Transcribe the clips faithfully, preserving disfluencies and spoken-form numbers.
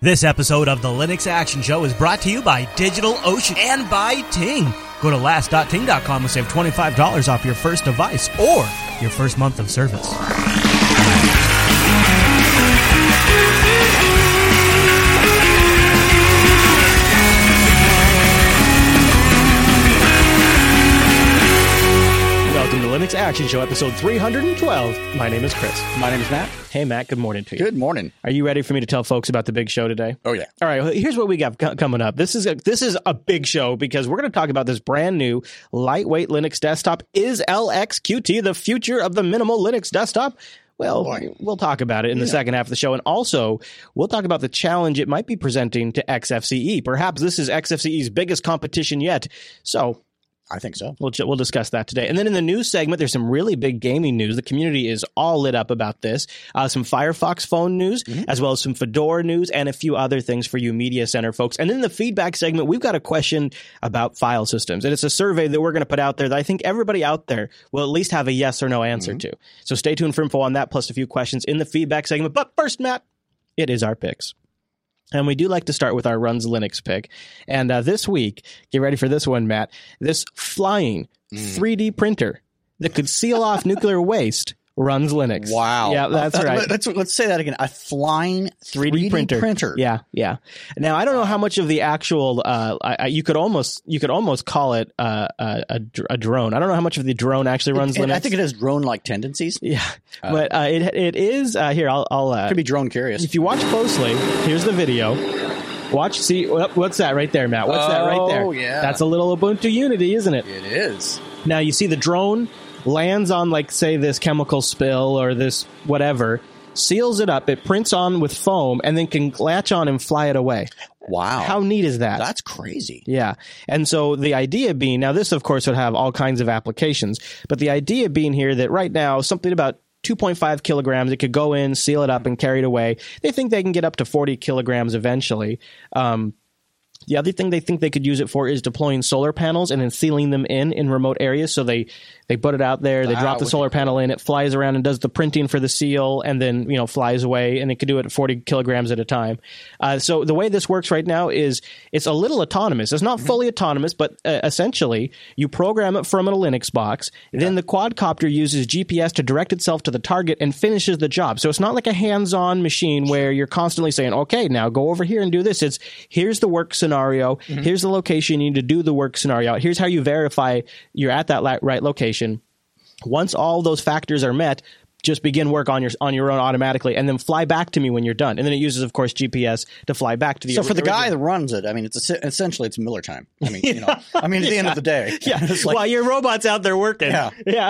This episode of the Linux Action Show is brought to you by DigitalOcean and by Ting. Go to last dot ting dot com and save twenty-five dollars off your first device or your first month of service. Welcome to Linux Action Show, episode three hundred twelve. My name is Chris. My name is Matt. Hey, Matt, good morning to you. Good morning. Are you ready for me to tell folks about the big show today? Oh, yeah. All right, well, here's what we got c- coming up. This is a, this is a big show because we're going to talk about this brand new lightweight Linux desktop. Is L X Q T the future of the minimal Linux desktop? Well, Boy. we'll talk about it in the yeah. second half of the show. And also, we'll talk about the challenge it might be presenting to X F C E. Perhaps this is X F C E's biggest competition yet. So I think so. We'll we'll discuss that today. And then in the news segment, there's some really big gaming news. The community is all lit up about this. Uh, some Firefox phone news, mm-hmm. as well as some Fedora news, and a few other things for you Media Center folks. And in the feedback segment, we've got a question about file systems. And it's a survey that we're going to put out there that I think everybody out there will at least have a yes or no answer mm-hmm. to. So stay tuned for info on that, plus a few questions in the feedback segment. But first, Matt, it is our picks. And we do like to start with our Runs Linux pick. And uh, this week, get ready for this one, Matt, this flying mm. three D printer that could seal off nuclear waste runs Linux. Wow. Yeah, that's uh, right. Let's, let's say that again. A flying three D, three D printer. printer. Yeah, yeah. Now, I don't know how much of the actual, uh, I, you could almost you could almost call it uh, a, a, a drone. I don't know how much of the drone actually runs it, Linux. I think it has drone-like tendencies. Yeah, uh, but uh, it it is, uh, here, I'll... I'll uh, could be drone curious. If you watch closely, here's the video. Watch, see, what's that right there, Matt? What's oh, that right there? Oh, yeah. That's a little Ubuntu Unity, isn't it? It is. Now, you see the drone lands on, like, say, this chemical spill or this whatever, seals it up, it prints on with foam, and then can latch on and fly it away. Wow. How neat is that? That's crazy. Yeah. And so the idea being, now this, of course, would have all kinds of applications, but the idea being here that right now, something about two point five kilograms. It could go in, seal it up, and carry it away. They think they can get up to forty kilograms eventually. Um, the other thing they think they could use it for is deploying solar panels and then sealing them in in remote areas. So they, they put it out there, they that drop the solar cool. panel in, it flies around and does the printing for the seal, and then, you know, flies away, and it could do it at forty kilograms at a time. Uh, so the way this works right now is it's a little autonomous. It's not mm-hmm. fully autonomous, but uh, essentially you program it from a Linux box. Yeah. Then the quadcopter uses G P S to direct itself to the target and finishes the job. So it's not like a hands-on machine where you're constantly saying, okay, now go over here and do this. It's here's the work scenario. Mm-hmm. Here's the location you need to do the work scenario. Here's how you verify you're at that la- right location. Once all those factors are met, just begin work on your on your own automatically, and then fly back to me when you're done. And then it uses, of course, G P S to fly back to the. So for the original. guy that runs it, I mean, it's a, essentially it's Miller time. I mean, you know, I mean, at the yeah. end of the day, yeah. It's like, while your robot's out there working, yeah, yeah.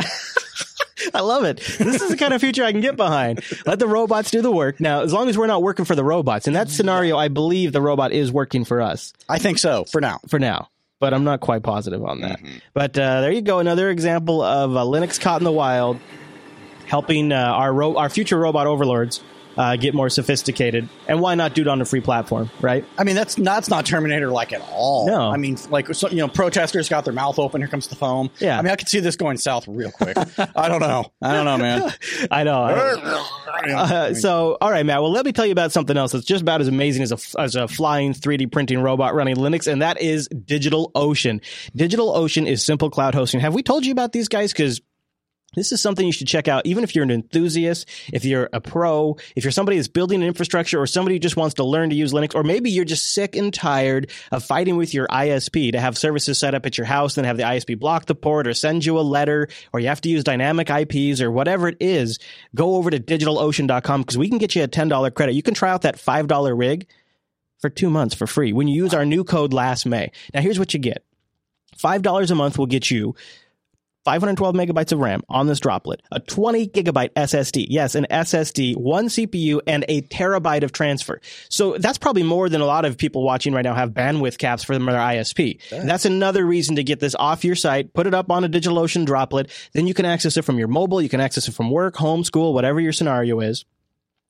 I love it. This is the kind of future I can get behind. Let the robots do the work. Now, as long as we're not working for the robots. In that scenario, I believe the robot is working for us. I think so, for now. For now. But I'm not quite positive on that. Mm-hmm. But uh, there you go. Another example of uh, Linux caught in the wild, helping uh, our ro- our future robot overlords uh, get more sophisticated. And why not do it on a free platform, right? I mean, that's not, that's not Terminator-like at all. No. I mean, like, so, you know, protesters got their mouth open. Here comes the foam. Yeah. I mean, I could see this going south real quick. I don't know. I don't know, man. I know. Uh, so, all right, Matt. Well, let me tell you about something else that's just about as amazing as a, as a flying three D printing robot running Linux, and that is DigitalOcean. DigitalOcean is simple cloud hosting. Have we told you about these guys? Because this is something you should check out, even if you're an enthusiast, if you're a pro, if you're somebody that's building an infrastructure, or somebody who just wants to learn to use Linux, or maybe you're just sick and tired of fighting with your I S P to have services set up at your house, then have the I S P block the port or send you a letter, or you have to use dynamic I Ps or whatever it is. Go over to digital ocean dot com because we can get you a ten dollars credit. You can try out that five dollars rig for two months for free when you use our new code last May. Now, here's what you get. five dollars a month will get you five hundred twelve megabytes of RAM on this droplet, a twenty gigabyte S S D. Yes, an S S D, one C P U, and a terabyte of transfer. So that's probably more than a lot of people watching right now have bandwidth caps for their I S P. Yeah. That's another reason to get this off your site, put it up on a DigitalOcean droplet. Then you can access it from your mobile. You can access it from work, home, school, whatever your scenario is.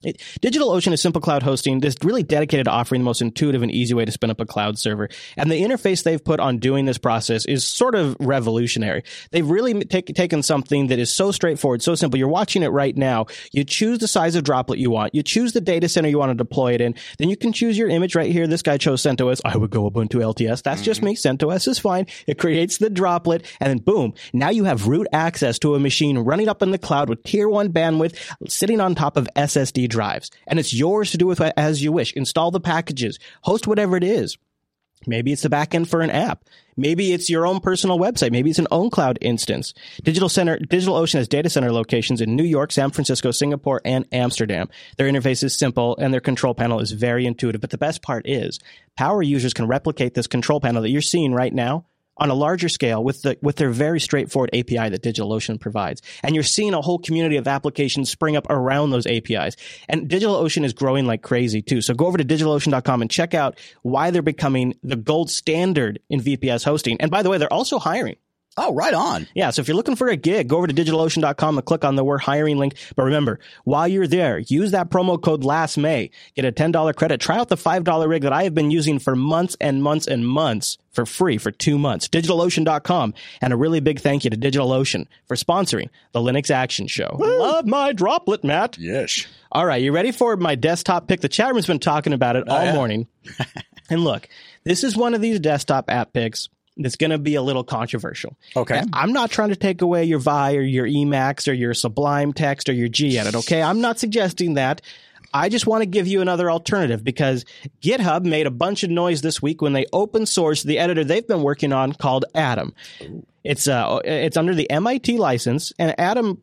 It, DigitalOcean is simple cloud hosting that's really dedicated to offering the most intuitive and easy way to spin up a cloud server. And the interface they've put on doing this process is sort of revolutionary. They've really take, taken something that is so straightforward, so simple. You're watching it right now. You choose the size of droplet you want. You choose the data center you want to deploy it in. Then you can choose your image right here. This guy chose CentOS. I would go Ubuntu L T S. That's mm-hmm. just me. CentOS is fine. It creates the droplet. And then boom, now you have root access to a machine running up in the cloud with tier one bandwidth sitting on top of S S D drives. And it's yours to do with as you wish. Install the packages, host whatever it is. Maybe it's the backend for an app. Maybe it's your own personal website. Maybe it's an own cloud instance. Digital Center, DigitalOcean has data center locations in New York, San Francisco, Singapore, and Amsterdam. Their interface is simple and their control panel is very intuitive. But the best part is power users can replicate this control panel that you're seeing right now on a larger scale with the with their very straightforward A P I that DigitalOcean provides. And you're seeing a whole community of applications spring up around those A P Is. And DigitalOcean is growing like crazy too. So go over to DigitalOcean dot com and check out why they're becoming the gold standard in V P S hosting. And by the way, they're also hiring. Oh, right on. Yeah, so if you're looking for a gig, go over to DigitalOcean dot com and click on the We're Hiring link. But remember, while you're there, use that promo code LASTMAY. Get a ten dollars credit. Try out the five dollars rig that I have been using for months and months and months for free for two months. DigitalOcean dot com. And a really big thank you to DigitalOcean for sponsoring the Linux Action Show. Woo! Love my droplet, Matt. Yes. All right, you ready for my desktop pick? The chat room's been talking about it all oh, yeah. morning. And look, this is one of these desktop app picks that's going to be a little controversial. Okay. And I'm not trying to take away your Vi or your Emacs or your Sublime Text or your Gedit, okay? I'm not suggesting that. I just want to give you another alternative because GitHub made a bunch of noise this week when they open sourced the editor they've been working on called Atom. Ooh. It's uh, it's under the M I T license, and Atom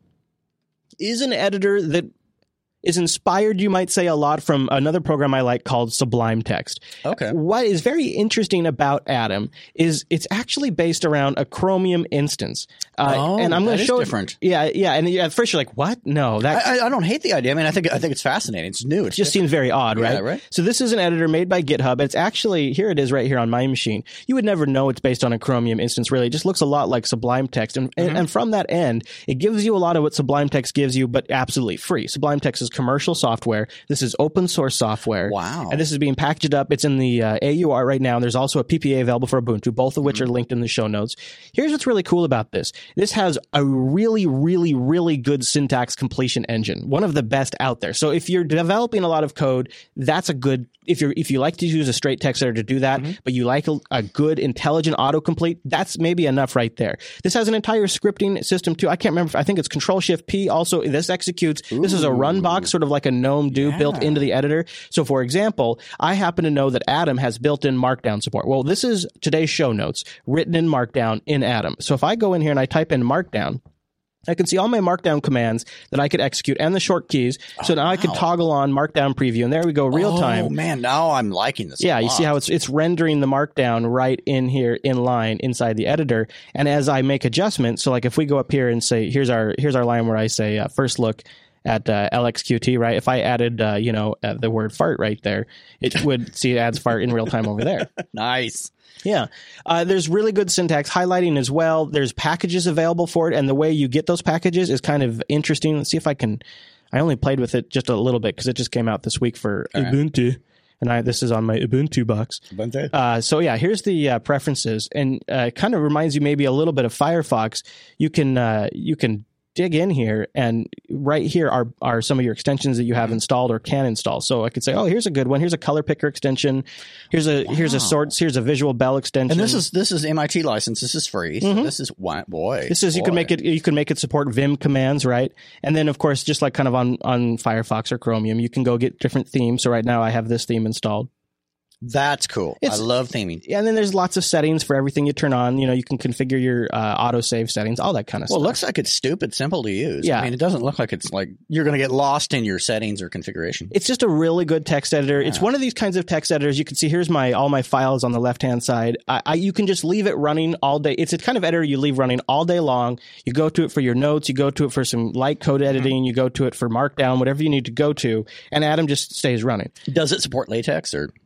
is an editor that is inspired, you might say, a lot from another program I like called Sublime Text. Okay. What is very interesting about Atom is it's actually based around a Chromium instance. Uh, oh, and I'm going to show different. It, yeah, yeah. And at first you're like, what? No, that I, I don't hate the idea. I mean, I think I think it's fascinating. It's new. It just different. Seems very odd, right? Yeah, right. So this is an editor made by GitHub. It's actually, here it is right here on my machine. You would never know it's based on a Chromium instance, really. It just looks a lot like Sublime Text. And, mm-hmm. and, and from that end, it gives you a lot of what Sublime Text gives you, but absolutely free. Sublime Text is commercial software. This is open source software. Wow. And this is being packaged up. It's in the uh, A U R right now. And there's also a P P A available for Ubuntu, both of which mm-hmm. are linked in the show notes. Here's what's really cool about this. This has a really, really, really good syntax completion engine. One of the best out there. So if you're developing a lot of code, that's a good, if you're if you like to use a straight text editor to do that, mm-hmm. but you like a, a good intelligent autocomplete, that's maybe enough right there. This has an entire scripting system too. I can't remember. I think it's Control Shift P. Also, this executes. Ooh. This is a run box, sort of like a GNOME do yeah. built into the editor. So for example, I happen to know that Atom has built-in Markdown support. Well, this is today's show notes written in Markdown in Atom. So if I go in here and I type in Markdown, I can see all my Markdown commands that I could execute and the short keys. So oh, now wow. I could toggle on Markdown preview, and there we go, real time. Oh man, now I'm liking this. Yeah, a you lot. see how it's it's rendering the Markdown right in here in line inside the editor. And as I make adjustments, so like if we go up here and say, here's our here's our line where I say uh, first look at uh, L X Q T, right? If I added, uh, you know, uh, the word fart right there, it would see it adds fart in real time over there. Nice. Yeah. Uh, there's really good syntax highlighting as well. There's packages available for it, and the way you get those packages is kind of interesting. Let's see if I can. I only played with it just a little bit because it just came out this week for All Ubuntu. Right. And I, this is on my Ubuntu box. Ubuntu. Uh, so yeah, here's the uh, preferences, and uh, it kind of reminds you maybe a little bit of Firefox. You can uh, you can dig in here, and right here are are some of your extensions that you have installed or can install. So I could say, oh, here's a good one. Here's a color picker extension. Here's a wow. here's a sorts. Here's a Visual Bell extension. And this is this is M I T license. This is free. So mm-hmm. this is boy. This is boy. you can make it you can make it support Vim commands, right? And then of course, just like kind of on on Firefox or Chromium, you can go get different themes. So right now I have this theme installed. That's cool. It's, I love theming. And then there's lots of settings for everything you turn on. You know, you can configure your uh, autosave settings, all that kind of well, stuff. Well, it looks like it's stupid simple to use. Yeah. I mean, it doesn't look like it's like you're going to get lost in your settings or configuration. It's just a really good text editor. Yeah. It's one of these kinds of text editors. You can see here's my all my files on the left-hand side. I, I, you can just leave it running all day. It's a kind of editor you leave running all day long. You go to it for your notes. You go to it for some light code editing. Mm-hmm. You go to it for Markdown, whatever you need to go to. And Atom just stays running. Does it support LaTeX or...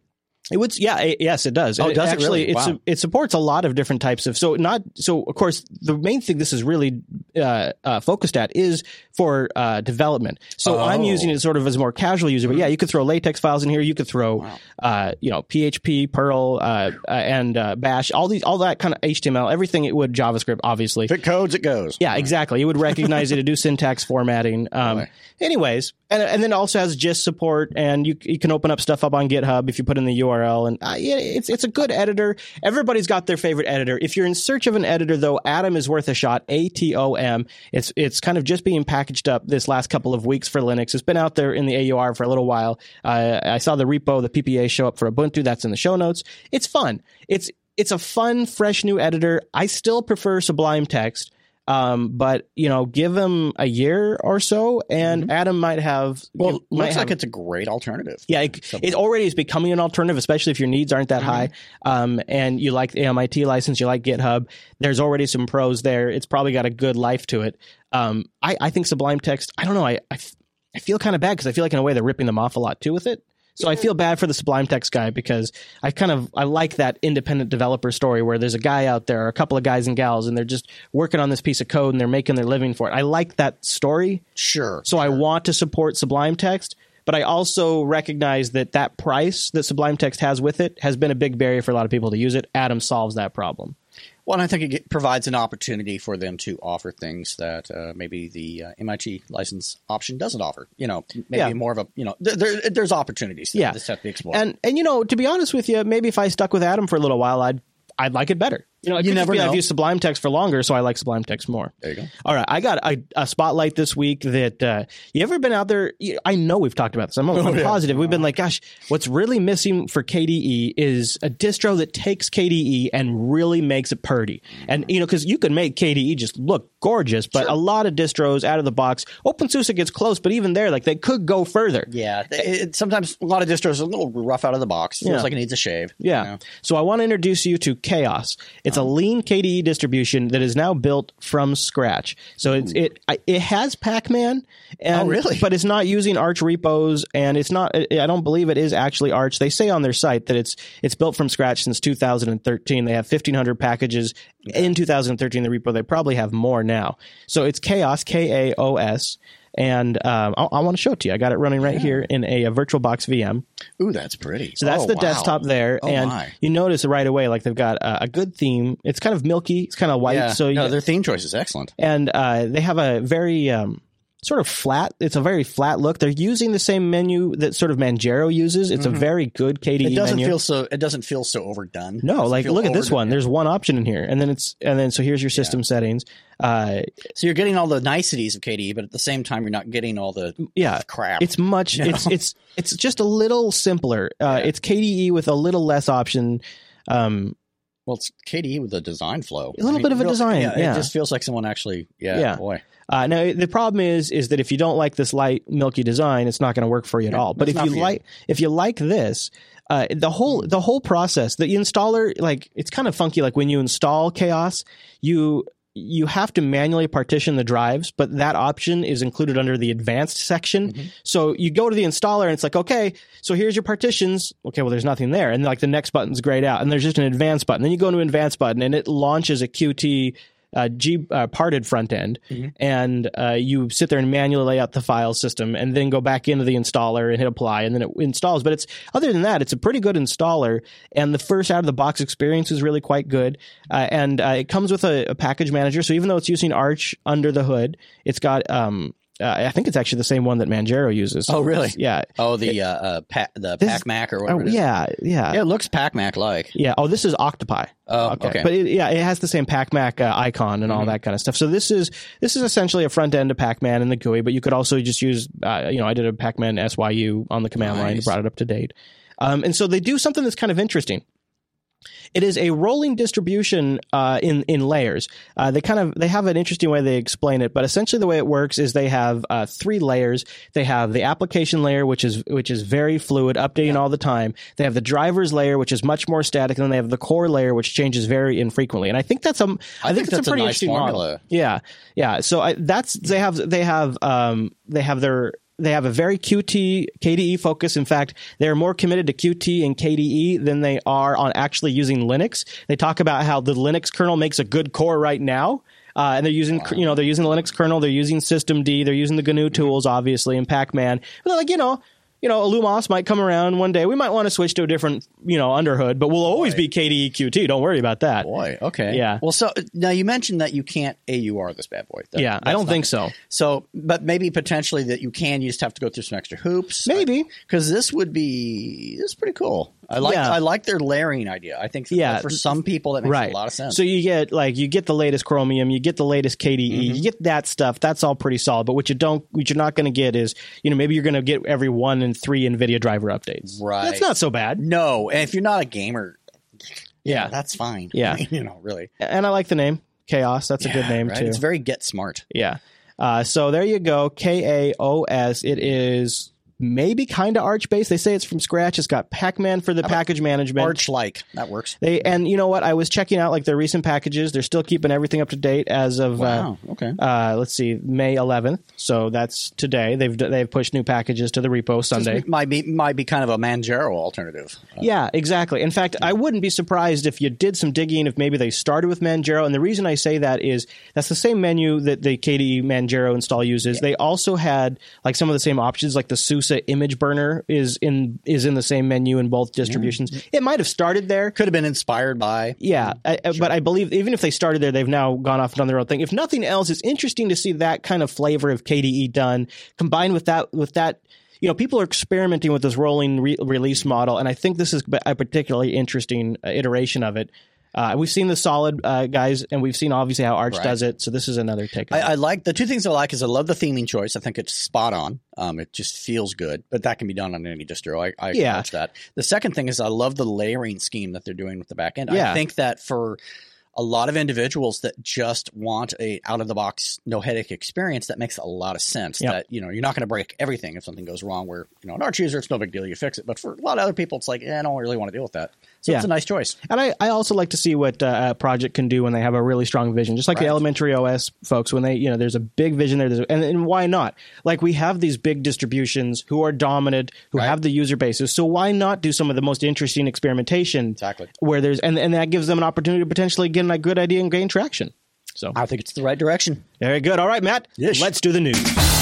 It would, yeah, it, yes, it does. Oh, it, does actually, it really? Wow. It's, it supports a lot of different types of. So not so. Of course, the main thing this is really uh, uh, focused at is for uh, development. So Oh. I'm using it sort of as a more casual user. But yeah, you could throw latex files in here. You could throw, Wow. uh, you know, P H P, Perl, uh, uh, and uh, Bash. All these, all that kind of H T M L. Everything it would JavaScript, obviously. If it codes, it goes. Yeah, exactly. It would recognize it to do syntax formatting. Um, Boy. anyways, and and then it also has gist support, and you you can open up stuff up on GitHub if you put in the U R L. And uh, yeah, it's it's a good editor. Everybody's got their favorite editor. If you're in search of an editor, though, Atom is worth a shot. A T O M. It's it's kind of just being packaged up this last couple of weeks for Linux. It's been out there in the A U R for a little while. Uh, I saw the repo, the P P A show up for Ubuntu. That's in the show notes. It's fun. It's it's a fun, fresh new editor. I still prefer Sublime Text. Um, but you know, give them a year or so, and Mm-hmm. Atom might have. Well, might looks have, like it's a great alternative. yeah, it, it already is becoming an alternative, especially if your needs aren't that Mm-hmm. high. Um, and you like the M I T license, you like GitHub. There's already some pros there. It's probably got a good life to it. Um, I, I think Sublime Text. I don't know. I I, I feel kind of bad because I feel like in a way they're ripping them off a lot too with it. So I feel bad for the Sublime Text guy because I kind of I like that independent developer story where there's a guy out there, or a couple of guys and gals, and they're just working on this piece of code and they're making their living for it. I like that story. Sure. So I want to support Sublime Text, but I also recognize that that price that Sublime Text has with it has been a big barrier for a lot of people to use it. Atom solves that problem. Well, and I think it get, provides an opportunity for them to offer things that uh, maybe the uh, M I T license option doesn't offer. You know, maybe Yeah. more of a, you know, there, there, there's opportunities that Yeah. this have to be explored. And and you know, to be honest with you, maybe if I stuck with Atom for a little while, I'd I'd like it better. You know, it You could just never be know. I've used Sublime Text for longer, so I like Sublime Text more. There you go. All right, I got a, a spotlight this week that uh, you ever been out there? You, I know we've talked about this. I'm, I'm yeah. positive. We've been like, gosh, what's really missing for K D E is a distro that takes K D E and really makes it purty. And, you know, because you can make K D E just look gorgeous, but Sure. a lot of distros out of the box, OpenSUSE gets close, but even there, like they could go further. Yeah. It, it, sometimes a lot of distros are a little rough out of the box. Feels Yeah. like it needs a shave. Yeah. You know? So I want to introduce you to Chaos. It's a lean K D E distribution that is now built from scratch. So it's, it I- it has Pac-Man, and, Oh, really? but it's not using Arch repos, and it's not. I don't believe it is actually Arch. They say on their site that it's it's built from scratch since two thousand thirteen. They have fifteen hundred packages in two thousand thirteen. The repo, they probably have more now. So it's Chaos, K A O S. And um, I, I want to show it to you. I got it running right here in a, a VirtualBox V M. Ooh, that's pretty. So that's Oh, the wow. desktop there, Oh, and my. you notice right away, like they've got uh, a good theme. It's kind of milky, it's kind of white, Yeah. so you, no, their theme choice is excellent. and uh, they have a very um, sort of flat. It's a very flat look. They're using the same menu that sort of Manjaro uses. It's a very good K D E Mm-hmm. It doesn't menu. feel so. It doesn't feel so overdone. It no, doesn't like feel look at this overdone. one. There's one option in here, and then it's and then so here's your system settings. Uh, So you're getting all the niceties of K D E, but at the same time, you're not getting all the yeah, crap. It's much. No. It's it's it's just a little simpler. Uh, It's K D E with a little less option. Um, well, it's K D E with a design flow. A little bit of a real- design, Yeah, yeah. It just feels like someone actually. Yeah, Yeah. boy. Uh, now the problem is, is that if you don't like this light, milky design, it's not going to work for you at all. But it's if not you for you. like, if you like this, uh, the whole the whole process, the installer, like it's kind of funky. Like when you install Chaos, you you have to manually partition the drives, but that option is included under the advanced section. Mm-hmm. So you go to the installer and it's like, okay, so here's your partitions. Okay, well, there's nothing there. And like the next button's grayed out and there's just an advanced button. Then you go to advanced button and it launches a Qt uh, G uh, parted front end. Mm-hmm. And uh, you sit there and manually lay out the file system and then go back into the installer and hit apply and then it installs. But it's other than that, it's a pretty good installer. And the first out of the box experience is really quite good. Uh, and uh, it comes with a, a package manager. So even though it's using Arch under the hood, it's got um, uh, I think it's actually the same one that Manjaro uses. Oh, really? Yeah. Oh, the uh, uh, pa- the This- PacMac or Oh, whatever. it is. yeah, yeah, Yeah, it looks PacMac like. yeah. Oh, this is Octopi. Oh, okay. But it, yeah, it has the same PacMac uh, icon and all Mm-hmm. that kind of stuff. So this is this is essentially a front end of Pac-Man in the G U I, but you could also just use, uh, you know, I did a Pac-Man S Y U on the command line, Nice. brought it up to date. Um, and so they do something that's kind of interesting. It is a rolling distribution uh, in in layers. Uh, they kind of they have an interesting way they explain it, but essentially the way it works is they have uh, three layers. They have the application layer, which is which is very fluid, updating all the time. They have the drivers layer, which is much more static, and then they have the core layer, which changes very infrequently. And I think that's a I, I think, think it's that's a a pretty nice interesting formula. model. Yeah, yeah. So I, that's they have they have um, they have their they have a very Qt K D E focus. In fact, they're more committed to Qt and K D E than they are on actually using Linux. They talk about how the Linux kernel makes a good core right now. Uh, and they're using, wow. you know, they're using the Linux kernel, they're using systemd, they're using the G N U tools, obviously, and Pacman. But they're like, you know, you know, Lumos might come around one day. We might want to switch to a different, you know, underhood, but we'll always Boy. be K D E Qt. Don't worry about that. Boy, okay. Yeah. Well, so now you mentioned that you can't A U R this bad boy. That, yeah, I don't think so. So, but maybe potentially that you can. You just have to go through some extra hoops. Maybe. Because this would be, this is pretty cool. I like yeah. I like their layering idea. I think yeah. for some people that makes right. a lot of sense. So you get like you get the latest Chromium, you get the latest K D E, mm-hmm. you get that stuff. That's all pretty solid. But what you don't, what you're not going to get is, you know, maybe you're going to get every one and three NVIDIA driver updates. Right. That's not so bad. No, and if you're not a gamer, yeah, yeah that's fine. Yeah, you know, really. And I like the name Chaos. That's yeah, a good name right? too. It's very get smart. Yeah. Uh, so there you go. K A O S. It is. Maybe kind of Arch based. They say it's from scratch. It's got Pacman for the How package management. Arch like that works. They and you know what? I was checking out like their recent packages. They're still keeping everything up to date as of wow. uh, okay. Uh, let's see, May eleventh. So that's today. They've they've pushed new packages to the repo Sunday. This might be might be kind of a Manjaro alternative. Uh, yeah, exactly. In fact, I wouldn't be surprised if you did some digging if maybe they started with Manjaro. And the reason I say that is that's the same menu that the K D E Manjaro install uses. Yeah. They also had like some of the same options, like the SUSE image burner is in is in the same menu in both distributions. Yeah. It might have started there. Could have been inspired by. Yeah, I, sure. But I believe even if they started there, they've now gone off and done their own thing. If nothing else, it's interesting to see that kind of flavor of K D E done combined with that with that. You know, people are experimenting with this rolling re- release model, and I think this is a particularly interesting uh, iteration of it. Uh, we've seen the solid uh, guys, and we've seen obviously how Arch right. does it. So this is another take. I, I like the two things I like is I love the theming choice. I think it's spot on. Um, it just feels good, but that can be done on any distro. I, I yeah. acknowledge that. The second thing is I love the layering scheme that they're doing with the back end. Yeah. I think that for a lot of individuals that just want a out of the box, no headache experience, that makes a lot of sense. Yep. That, you know, you're not going to break everything if something goes wrong where, you know, an Arch user, it's no big deal. You fix it. But for a lot of other people, it's like, eh, I don't really want to deal with that. So yeah. it's a nice choice. And I, I also like to see what uh, a project can do when they have a really strong vision, just like right. the Elementary O S folks, when they, you know, there's a big vision there. And, and why not? Like we have these big distributions who are dominant, who right. have the user bases. So why not do some of the most interesting experimentation? Exactly. Where there's, and, and that gives them an opportunity to potentially get a good idea and gain traction. So I think it's the right direction. Very good. All right, Matt, yes. let's do the news.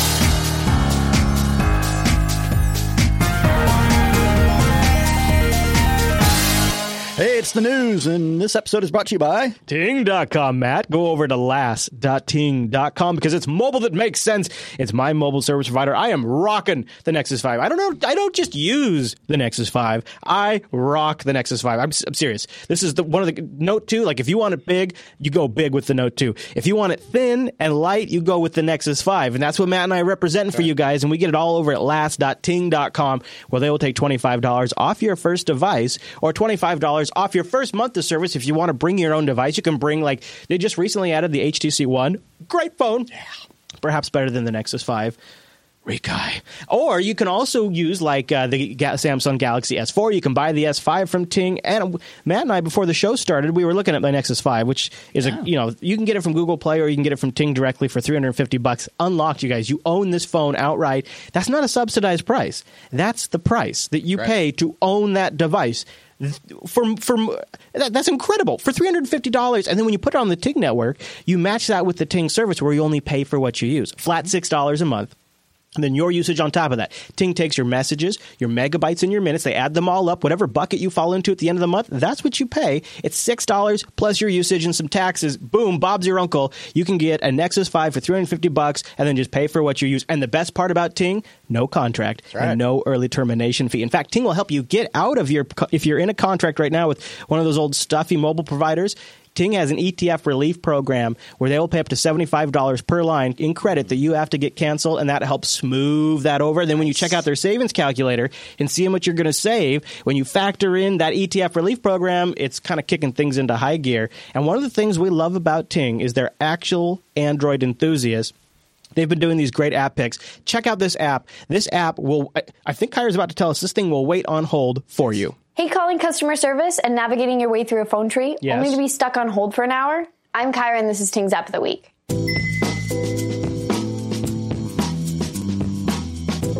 Hey, it's the news, and this episode is brought to you by Ting dot com, Matt. Go over to last dot ting dot com because it's mobile that makes sense. It's my mobile service provider. I am rocking the Nexus five. I don't know. I don't just use the Nexus five. I rock the Nexus five. I'm, I'm serious. This is the one of the Note two. Like if you want it big, you go big with the Note two. If you want it thin and light, you go with the Nexus five. And that's what Matt and I are representing for you guys. And we get it all over at last dot ting dot com, where they will take twenty-five dollars off your first device or twenty-five dollars off your first month of service. If you want to bring your own device, you can bring, like, they just recently added the H T C One. Great phone. Yeah. Perhaps better than the Nexus five. Rekai. Or you can also use, like, uh, the Ga- Samsung Galaxy S four. You can buy the S five from Ting. And Matt and I, before the show started, we were looking at my Nexus five, which is, yeah. a you know, you can get it from Google Play or you can get it from Ting directly for three hundred fifty bucks. Unlocked, you guys. You own this phone outright. That's not a subsidized price. That's the price that you right. pay to own that device. For, for that, that's incredible. For three hundred fifty dollars, and then when you put it on the Ting network, you match that with the Ting service where you only pay for what you use. Flat six dollars a month. And then your usage on top of that. Ting takes your messages, your megabytes, and your minutes. They add them all up. Whatever bucket you fall into at the end of the month, that's what you pay. It's six dollars plus your usage and some taxes. Boom, Bob's your uncle. You can get a Nexus five for three hundred fifty bucks and then just pay for what you use. And the best part about Ting, no contract right. and no early termination fee. In fact, Ting will help you get out of your, if you're in a contract right now with one of those old stuffy mobile providers, Ting has an E T F relief program where they will pay up to seventy-five dollars per line in credit that you have to get canceled, and that helps smooth that over. And then when you check out their savings calculator and see how much you're going to save, when you factor in that E T F relief program, it's kind of kicking things into high gear. And one of the things we love about Ting is they're actual Android enthusiasts. They've been doing these great app picks. Check out this app. This app will, I think Kyra's about to tell us, this thing will wait on hold for you. Hey, calling customer service and navigating your way through a phone tree, yes. only to be stuck on hold for an hour? I'm Kyra, and this is Ting's App of the Week.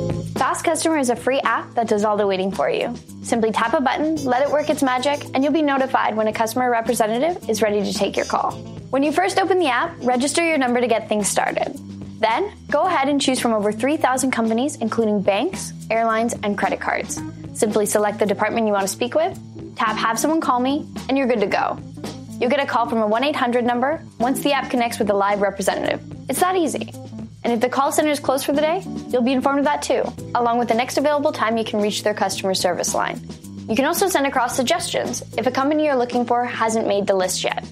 Fast Customer is a free app that does all the waiting for you. Simply tap a button, let it work its magic, and you'll be notified when a customer representative is ready to take your call. When you first open the app, register your number to get things started. Then, go ahead and choose from over three thousand companies, including banks, airlines, and credit cards. Simply select the department you want to speak with, tap Have Someone Call Me, and you're good to go. You'll get a call from a one eight hundred number once the app connects with a live representative. It's that easy. And if the call center is closed for the day, you'll be informed of that too, along with the next available time you can reach their customer service line. You can also send across suggestions if a company you're looking for hasn't made the list yet.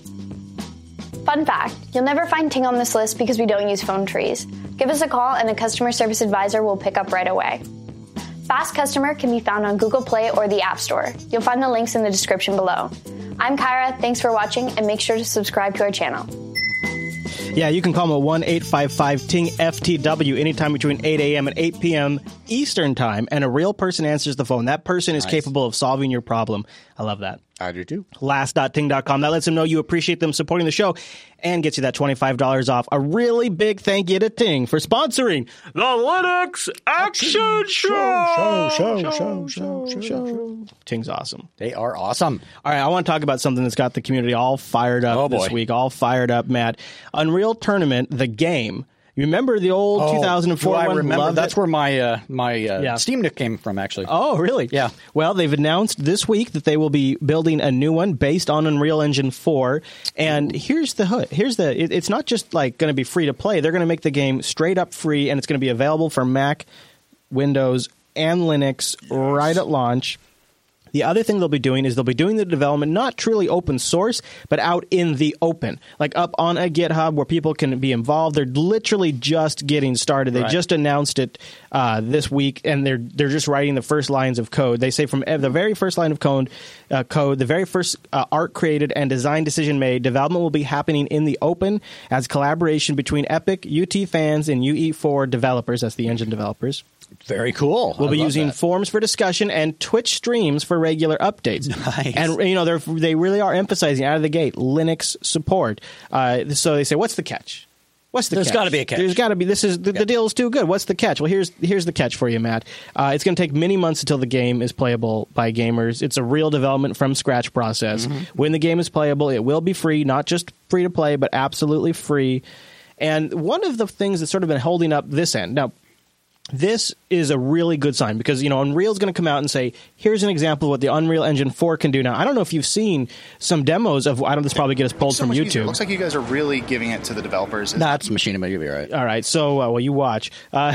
Fun fact, you'll never find Ting on this list because we don't use phone trees. Give us a call and a customer service advisor will pick up right away. Fast Customer can be found on Google Play or the App Store. You'll find the links in the description below. I'm Kyra, thanks for watching, and make sure to subscribe to our channel. Yeah, you can call them at one eight five five Ting F T W anytime between eight a.m. and eight p.m. Eastern Time, and a real person answers the phone. That person is nice. Capable of solving your problem. I love that. I do too. last dot ting dot com. That lets them know you appreciate them supporting the show and gets you that twenty-five dollars off. A really big thank you to Ting for sponsoring the Linux Action Show. Show, show, show, show, show, show. Ting's awesome. They are awesome. All right, I want to talk about something that's got the community all fired up oh, this week. All fired up, Matt. Unreal Tournament, the game. You remember the old oh, two thousand four I one? remember. Loved That's it? where my uh, my uh, yeah. Steam Deck came from, actually. Oh, really? Yeah. Well, they've announced this week that they will be building a new one based on Unreal Engine four. And Ooh. here's the hood. Here's the. It, it's not just like going to be free to play. They're going to make the game straight up free, and it's going to be available for Mac, Windows, and Linux yes. right at launch. The other thing they'll be doing is they'll be doing the development not truly open source, but out in the open, like up on a GitHub where people can be involved. They're literally just getting started. They right. just announced it uh, this week, and they're they're just writing the first lines of code. They say from the very first line of code, uh, code, the very first uh, art created and design decision made, development will be happening in the open as collaboration between Epic, U T fans, and U E four developers. That's the engine developers. Very cool. We'll I be using that. forums for discussion and Twitch streams for regular updates. Nice. And, you know, they're, they really are emphasizing out of the gate Linux support. Uh, so they say, what's the catch? What's the There's catch? got to be a catch. There's got to be. This is the, yep. the deal is too good. What's the catch? Well, here's here's the catch for you, Matt. Uh, it's going to take many months until the game is playable by gamers. It's a real development from scratch process. Mm-hmm. When the game is playable, it will be free, not just free to play, but absolutely free. And one of the things that's sort of been holding up this end now. This is a really good sign because, you know, Unreal's going to come out and say, here's an example of what the Unreal Engine four can do now. I don't know if you've seen some demos of, I don't this probably get us pulled so from YouTube. Easier. It looks like you guys are really giving it to the developers. That's Machinima, you'll be right. All right. So, uh, well, you watch. Uh,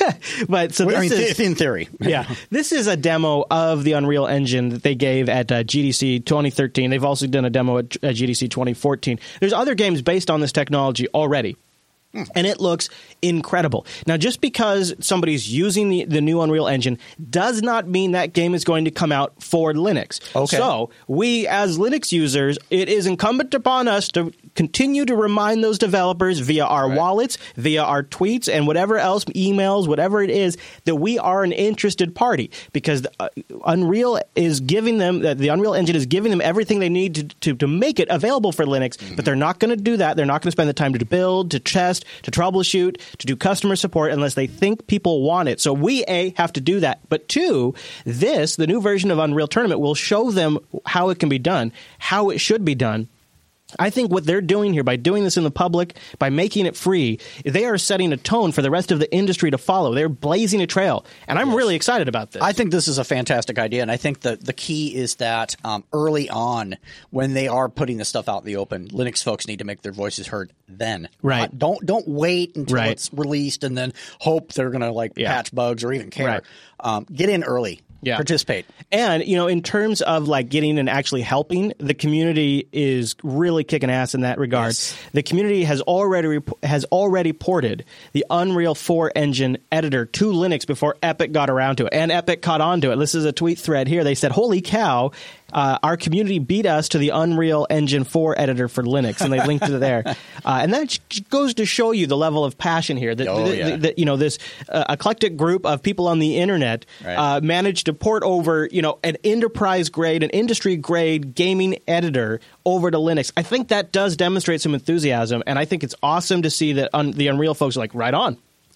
but so well, this I mean, is, in theory. yeah. This is a demo of the Unreal Engine that they gave at uh, G D C twenty thirteen. They've also done a demo at, at G D C twenty fourteen. There's other games based on this technology already. And it looks incredible. Now, just because somebody's using the, the new Unreal Engine does not mean that game is going to come out for Linux. Okay. So, we as Linux users, it is incumbent upon us to continue to remind those developers via our right. wallets, via our tweets, and whatever else, emails, whatever it is, that we are an interested party. Because the, uh, Unreal is giving them, uh, the Unreal Engine is giving them everything they need to, to, to make it available for Linux, mm-hmm. but they're not going to do that. They're not going to spend the time to build, to test, to troubleshoot, to do customer support unless they think people want it. So we, A, have to do that. But two, this, the new version of Unreal Tournament, will show them how it can be done, how it should be done. I think what they're doing here by doing this in the public, by making it free, they are setting a tone for the rest of the industry to follow. They're blazing a trail. And I'm yes. really excited about this. I think this is a fantastic idea. And I think that the key is that um, early on, when they are putting this stuff out in the open, Linux folks need to make their voices heard then. Right. Uh, don't don't wait until right. it's released and then hope they're going to like yeah. patch bugs or even care. Right. Um, get in early. Yeah. Participate. And, you know, in terms of like getting and actually helping, the community is really kicking ass in that regard. Yes. The community has already has already ported the Unreal four engine editor to Linux before Epic got around to it. And Epic caught on to it. This is a tweet thread here. They said, holy cow, uh, our community beat us to the Unreal Engine four editor for Linux. And they linked to it there. Uh, and that goes to show you the level of passion here. That, oh, that, yeah. that you know, this uh, eclectic group of people on the internet right. uh, managed to port over, you know, an enterprise grade, an industry grade gaming editor over to Linux. I think that does demonstrate some enthusiasm, and I think it's awesome to see that un- the Unreal folks are like, right on.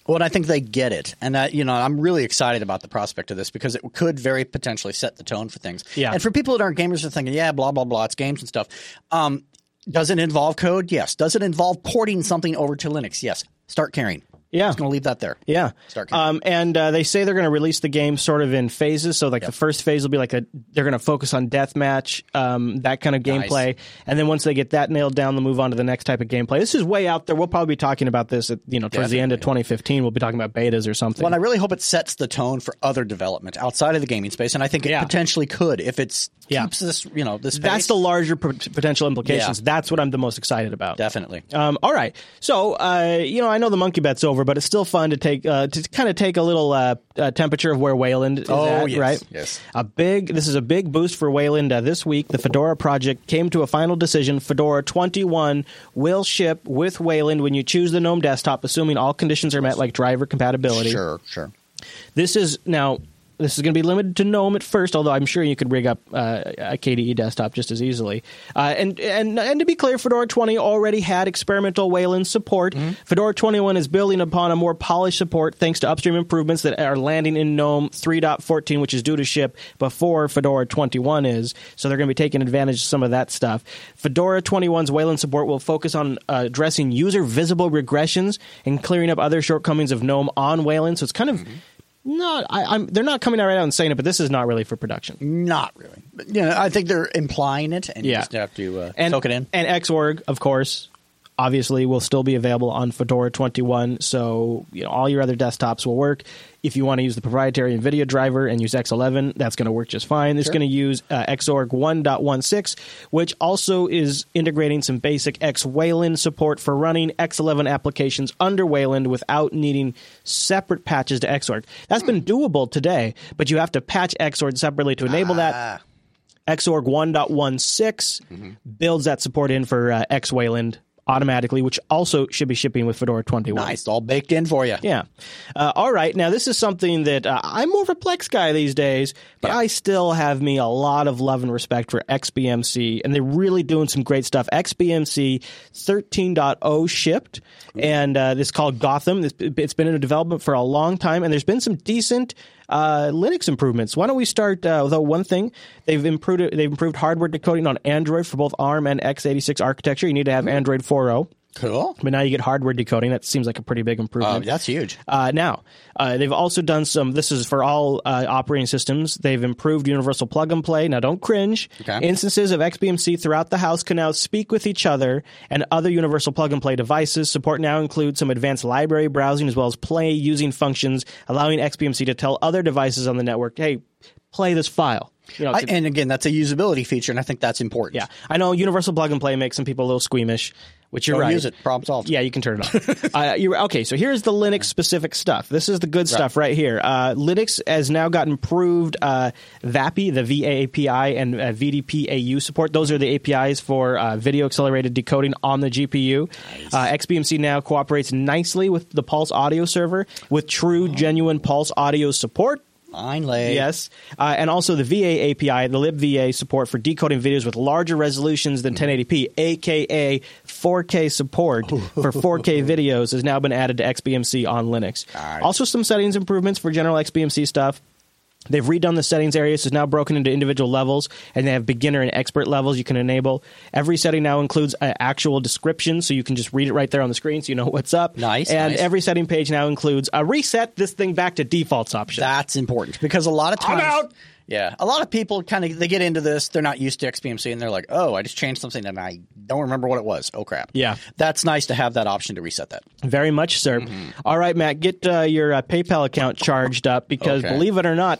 Well, and I think they get it. And, that, you know, I'm really excited about the prospect of this because it could very potentially set the tone for things. Yeah. And for people that aren't gamers, are thinking, yeah, blah, blah, blah, it's games and stuff. Um, does it involve code? Yes. Does it involve porting something over to Linux? Yes. Start caring. Yeah. I'm just going to leave that there. Yeah. Start um, and uh, they say they're going to release the game sort of in phases. So like yep. the first phase will be like a, they're going to focus on deathmatch, um, that kind of gameplay. Nice. And then once they get that nailed down, they'll move on to the next type of gameplay. This is way out there. We'll probably be talking about this at, you know, towards Definitely. the end of twenty fifteen. We'll be talking about betas or something. Well, and I really hope it sets the tone for other development outside of the gaming space. And I think it yeah. potentially could if it's yeah. keeps this, you know, this That's pace. the larger p- potential implications. Yeah. That's what I'm the most excited about. Definitely. Um, all right. So, uh, you know, I know the monkey bet's over, but it's still fun to take uh, to kind of take a little uh, uh, temperature of where Wayland is oh, at, yes, right? Yes. A big. This is a big boost for Wayland uh, this week. The Fedora project came to a final decision. Fedora twenty-one will ship with Wayland when you choose the GNOME desktop, assuming all conditions are met, like driver compatibility. Sure, sure. This is now. This is going to be limited to GNOME at first, although I'm sure you could rig up uh, a K D E desktop just as easily. Uh, and, and and to be clear, Fedora twenty already had experimental Wayland support. Mm-hmm. Fedora twenty-one is building upon a more polished support thanks to upstream improvements that are landing in GNOME three point fourteen, which is due to ship before Fedora twenty-one is. So they're going to be taking advantage of some of that stuff. Fedora twenty-one's Wayland support will focus on uh, addressing user-visible regressions and clearing up other shortcomings of GNOME on Wayland. So it's kind of... Mm-hmm. No, I, I'm, they're not coming out right out and saying it, but this is not really for production. Not really. But, you know, I think they're implying it, and yeah. you just have to uh, and, soak it in. And Xorg, of course, obviously will still be available on Fedora twenty-one, so you know, all your other desktops will work. If you want to use the proprietary NVIDIA driver and use X eleven, that's going to work just fine. It's sure. going to use uh, Xorg one point sixteen, which also is integrating some basic X Wayland support for running X eleven applications under Wayland without needing separate patches to Xorg. That's been doable today, but you have to patch Xorg separately to enable ah. that. Xorg one point sixteen mm-hmm. builds that support in for uh, X Wayland automatically, which also should be shipping with Fedora twenty-one. Nice, all baked in for you. Yeah. Uh, all right, now this is something that uh, I'm more of a Plex guy these days, but yeah. I still have me a lot of love and respect for X B M C, and they're really doing some great stuff. X B M C thirteen point oh shipped, Ooh. and uh, this is called Gotham. It's, it's been in development for a long time, and there's been some decent Uh, Linux improvements. Why don't we start uh, with one thing? They've improved they've improved hardware decoding on Android for both ARM and x eighty-six architecture. You need to have mm-hmm. Android four point oh. Cool. But now you get hardware decoding. That seems like a pretty big improvement. Oh, that's huge. Uh, now, uh, they've also done some, this is for all uh, operating systems, they've improved universal plug and play. Now, don't cringe. Okay. Instances of X B M C throughout the house can now speak with each other and other universal plug and play devices. Support now includes some advanced library browsing as well as play using functions, allowing X B M C to tell other devices on the network, hey, play this file. You know, I, and again, that's a usability feature, and I think that's important. Yeah. I know universal plug and play makes some people a little squeamish, which you're Don't right. use it. Problem solved. Yeah, you can turn it off. uh, you're, okay, so here's the Linux-specific stuff. This is the good stuff right, right here. Uh, Linux has now got improved uh, V A P I, the V A A P I, and uh, V D P A U support. Those are the A P Is for uh, video-accelerated decoding on the G P U. Nice. Uh, X B M C now cooperates nicely with the Pulse Audio server with true, oh. genuine Pulse Audio support. Finally. Yes. Uh, and also the V A A P I, the libVA support for decoding videos with larger resolutions than ten eighty p, a k a four K support for four K videos has now been added to X B M C on Linux. Right. Also some settings improvements for general X B M C stuff. They've redone the settings area, so it's now broken into individual levels, and they have beginner and expert levels you can enable. Every setting now includes an actual description, so you can just read it right there on the screen so you know what's up. Nice. And nice. every setting page now includes a reset this thing back to defaults option. That's important, because a lot of times... I'm out! Yeah, a lot of people kind of, they get into this, they're not used to X B M C, and they're like, oh, I just changed something and I don't remember what it was. Oh, crap. Yeah. That's nice to have that option to reset that. Very much, sir. Mm-hmm. All right, Matt, get uh, your uh, PayPal account charged up, because okay. believe it or not,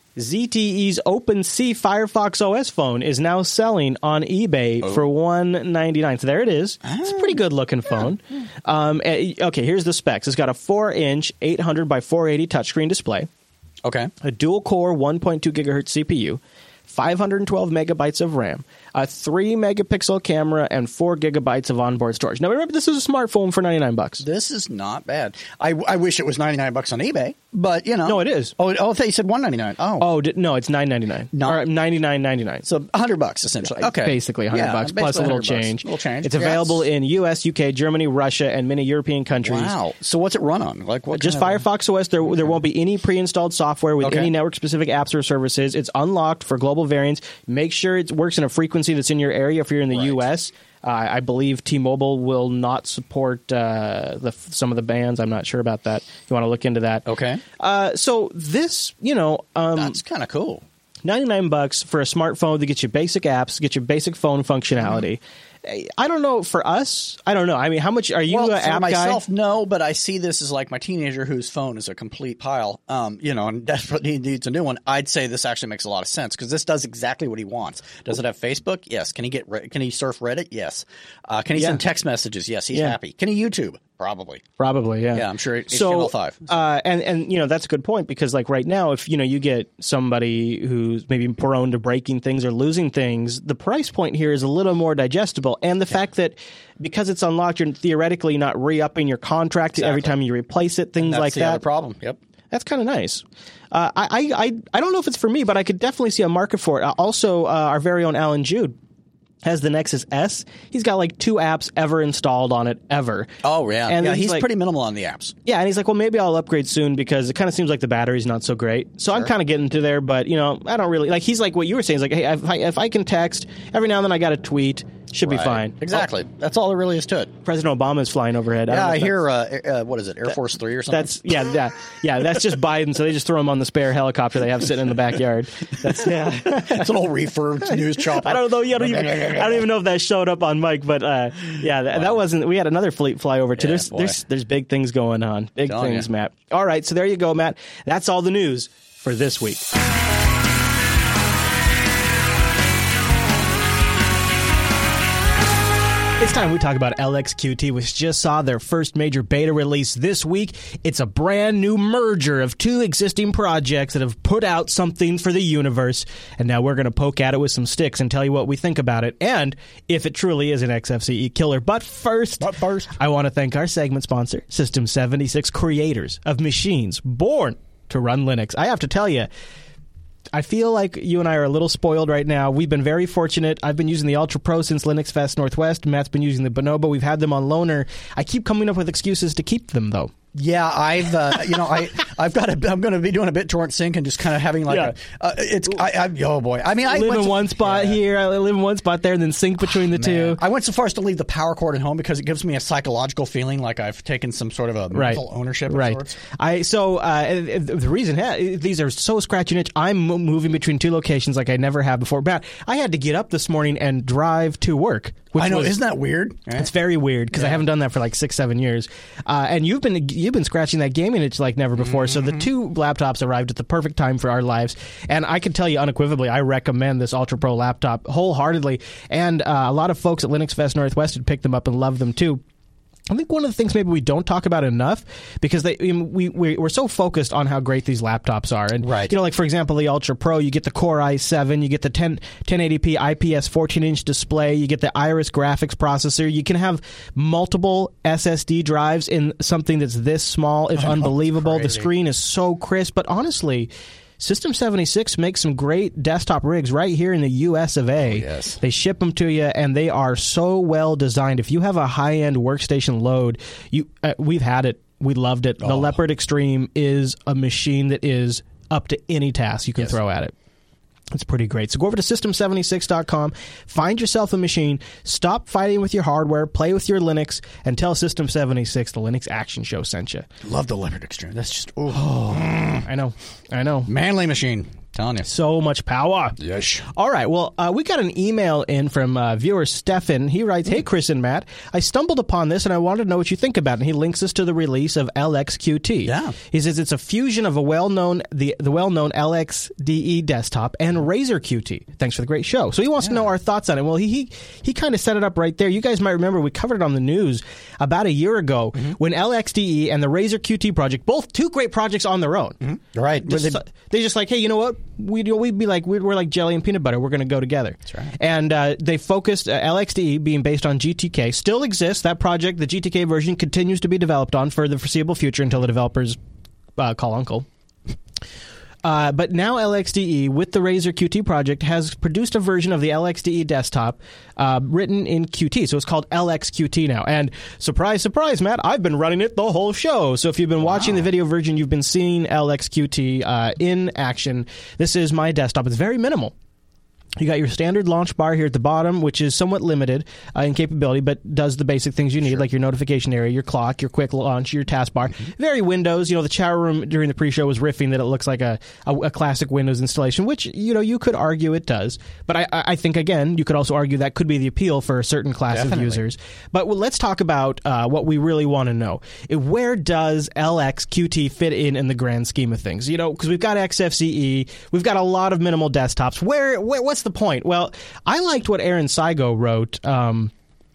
Z T E's OpenSea Firefox O S phone is now selling on eBay oh. for one hundred ninety-nine dollars. So there it is. Ah. It's a pretty good-looking phone. Yeah. Um, okay, here's the specs. It's got a four inch eight hundred by four eighty touchscreen display. Okay. A dual-core one point two gigahertz C P U, five hundred twelve megabytes of RAM, a three megapixel camera, and four gigabytes of onboard storage. Now, remember, this is a smartphone for ninety-nine bucks. This is not bad. I, I wish it was ninety-nine bucks on eBay. But, you know. No, it is. Oh, oh I thought you said one ninety-nine. Oh. Oh, d- no, it's nine ninety-nine. No. Or ninety-nine ninety-nine. So one hundred bucks, essentially. Okay. Basically one hundred yeah, bucks plus a little change. A little change. It's available yes. in U S, U K, Germany, Russia, and many European countries. Wow. So what's it run on? Like what? Just kind of Firefox O S. There, there won't be any pre-installed software with okay. any network-specific apps or services. It's unlocked for global variants. Make sure it works in a frequency that's in your area if you're in the right. U S. Uh, I believe T-Mobile will not support uh, the, some of the bands. I'm not sure about that. If you want to look into that. Okay. Uh, so this, you know, um, that's kind of cool. ninety-nine bucks for a smartphone to get you basic apps, get you basic phone functionality. Mm-hmm. I don't know. For us, I don't know. I mean, how much are you well, an for app myself, guy? No, but I see this as like my teenager whose phone is a complete pile, um, you know, and desperately needs a new one. I'd say this actually makes a lot of sense because this does exactly what he wants. Does it have Facebook? Yes. Can he get? Can he surf Reddit? Yes. Uh, can he yeah. send text messages? Yes. He's yeah. happy. Can he YouTube? Probably. Probably, yeah. Yeah, I'm sure H T M L five. So, uh, and, and, you know, that's a good point because, like, right now, if, you know, you get somebody who's maybe prone to breaking things or losing things, the price point here is a little more digestible. And the yeah. fact that because it's unlocked, you're theoretically not re-upping your contract exactly. every time you replace it, things that's like the that. Other problem, yep. That's kind of nice. Uh, I, I, I don't know if it's for me, but I could definitely see a market for it. Uh, also, uh, our very own Alan Jude has the Nexus S. He's got like two apps ever installed on it, ever. Oh, yeah. And yeah, he's, he's like, pretty minimal on the apps. Yeah, and he's like, well, maybe I'll upgrade soon because it kind of seems like the battery's not so great. So sure. I'm kind of getting to there, but, you know, I don't really... Like, he's like what you were saying. He's like, hey, if I, if I can text, every now and then I got a tweet, should right. be fine. Exactly. Oh. That's all there really is to it. President Obama's flying overhead. Yeah, I, I hear, uh, uh, what is it, Air that, Force Three or something? That's Yeah, yeah, yeah. That's just Biden, so they just throw him on the spare helicopter they have sitting in the backyard. That's yeah. It's an old refurbed news chopper. I don't know. I don't, even, I don't even know if that showed up on mic, but uh, yeah, that, wow. that wasn't. We had another fleet fly over too. Yeah, there's, there's there's big things going on. Big Telling things, you. Matt. All right, so there you go, Matt. That's all the news for this week. It's time we talk about L X Q T, which just saw their first major beta release this week. It's a brand new merger of two existing projects that have put out something for the universe, and now we're going to poke at it with some sticks and tell you what we think about it, and if it truly is an X F C E killer. But first, but first, I want to thank our segment sponsor, System seventy-six, creators of machines born to run Linux. I have to tell you, I feel like you and I are a little spoiled right now. We've been very fortunate. I've been using the Ultra Pro since Linux Fest Northwest. Matt's been using the Bonobo. We've had them on loaner. I keep coming up with excuses to keep them, though. Yeah, I've uh, you know I I've got a, I'm going to be doing a BitTorrent sync and just kind of having like yeah. a uh, it's I, I oh boy I mean I live went in to, one spot yeah. here, I live in one spot there, and then sync between the oh, two. I went so far as to leave the power cord at home because it gives me a psychological feeling like I've taken some sort of a right. mental ownership. Of right. sorts. I so uh, the reason these are so scratchy and itch. I'm moving between two locations like I never have before. Matt, I had to get up this morning and drive to work. I know, was, isn't that weird? It's very weird because yeah. I haven't done that for like six, seven years. Uh, and you've been you've been scratching that gaming itch like never before. Mm-hmm. So the two laptops arrived at the perfect time for our lives. And I can tell you unequivocally, I recommend this Ultra Pro laptop wholeheartedly. And uh, a lot of folks at Linux Fest Northwest had picked them up and loved them too. I think one of the things maybe we don't talk about enough because they we, we we're so focused on how great these laptops are, and right. you know, like for example, the Ultra Pro, you get the Core i seven, you get the ten eighty p I P S fourteen inch display, you get the Iris graphics processor, you can have multiple S S D drives in something that's this small. It's know, unbelievable. it's the screen is so crisp, but honestly, System seventy-six makes some great desktop rigs right here in the U S of A. Oh, yes. They ship them to you, and they are so well designed. If you have a high-end workstation load, you uh, we've had it. We loved it. Oh. The Leopard Extreme is a machine that is up to any task you can yes. throw at it. It's pretty great. So go over to system seventy-six dot com, find yourself a machine, stop fighting with your hardware, play with your Linux, and tell System seventy-six the Linux Action Show sent you. Love the Leopard Extreme. That's just, ooh. oh. I know. I know. Manly machine. Telling you. So much power. Yes. All right. Well, uh, we got an email in from uh, viewer Stefan. He writes, "Hey, Chris and Matt, I stumbled upon this and I wanted to know what you think about it." And he links us to the release of L X Q T. Yeah. He says it's a fusion of a well-known the the well-known L X D E desktop and Razer Q T. Thanks for the great show. So he wants yeah. to know our thoughts on it. Well, he he, he kind of set it up right there. You guys might remember we covered it on the news about a year ago mm-hmm. when L X D E and the Razer Q T project, both two great projects on their own. Mm-hmm. Right. Just, they, they just like, hey, you know what? We we'd be like we're, we're like jelly and peanut butter. We're going to go together. That's right. And uh, they focused uh, L X D E being based on G T K still exists. That project, the G T K version, continues to be developed on for the foreseeable future until the developers uh, call uncle. Uh, but now L X D E, with the Razer Q T project, has produced a version of the L X D E desktop uh, written in Qt. So it's called L X Q T now. And surprise, surprise, Matt, I've been running it the whole show. So if you've been wow. watching the video version, you've been seeing L X Q T uh, in action. This is my desktop. It's very minimal. You got your standard launch bar here at the bottom, which is somewhat limited uh, in capability, but does the basic things you need, sure. like your notification area, your clock, your quick launch, your taskbar. Mm-hmm. Very Windows. You know, the chat room during the pre-show was riffing that it looks like a, a, a classic Windows installation, which, you know, you could argue it does. But I, I think, again, you could also argue that could be the appeal for a certain class Definitely. of users. But well, let's talk about uh, what we really want to know. Where does L X Q T fit in in the grand scheme of things? You know, because we've got X F C E, we've got a lot of minimal desktops. Where, where what's the point? Well, I liked what Aaron Saigo wrote. Um,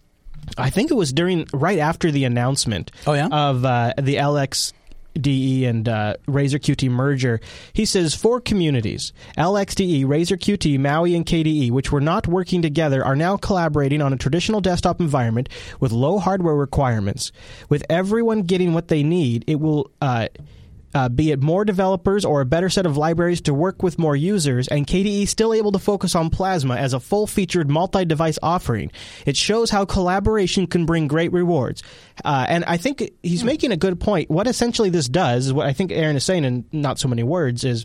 I think it was during right after the announcement oh, yeah? of uh, the L X D E and uh, Razer Q T merger. He says, four communities, L X D E, Razer Q T, Maui, and K D E, which were not working together, are now collaborating on a traditional desktop environment with low hardware requirements. With everyone getting what they need, it will... Uh, Uh, be it more developers or a better set of libraries to work with more users, and K D E still able to focus on Plasma as a full-featured multi-device offering. It shows how collaboration can bring great rewards. Uh, and I think he's making a good point. What essentially this does, is what I think Aaron is saying in not so many words, is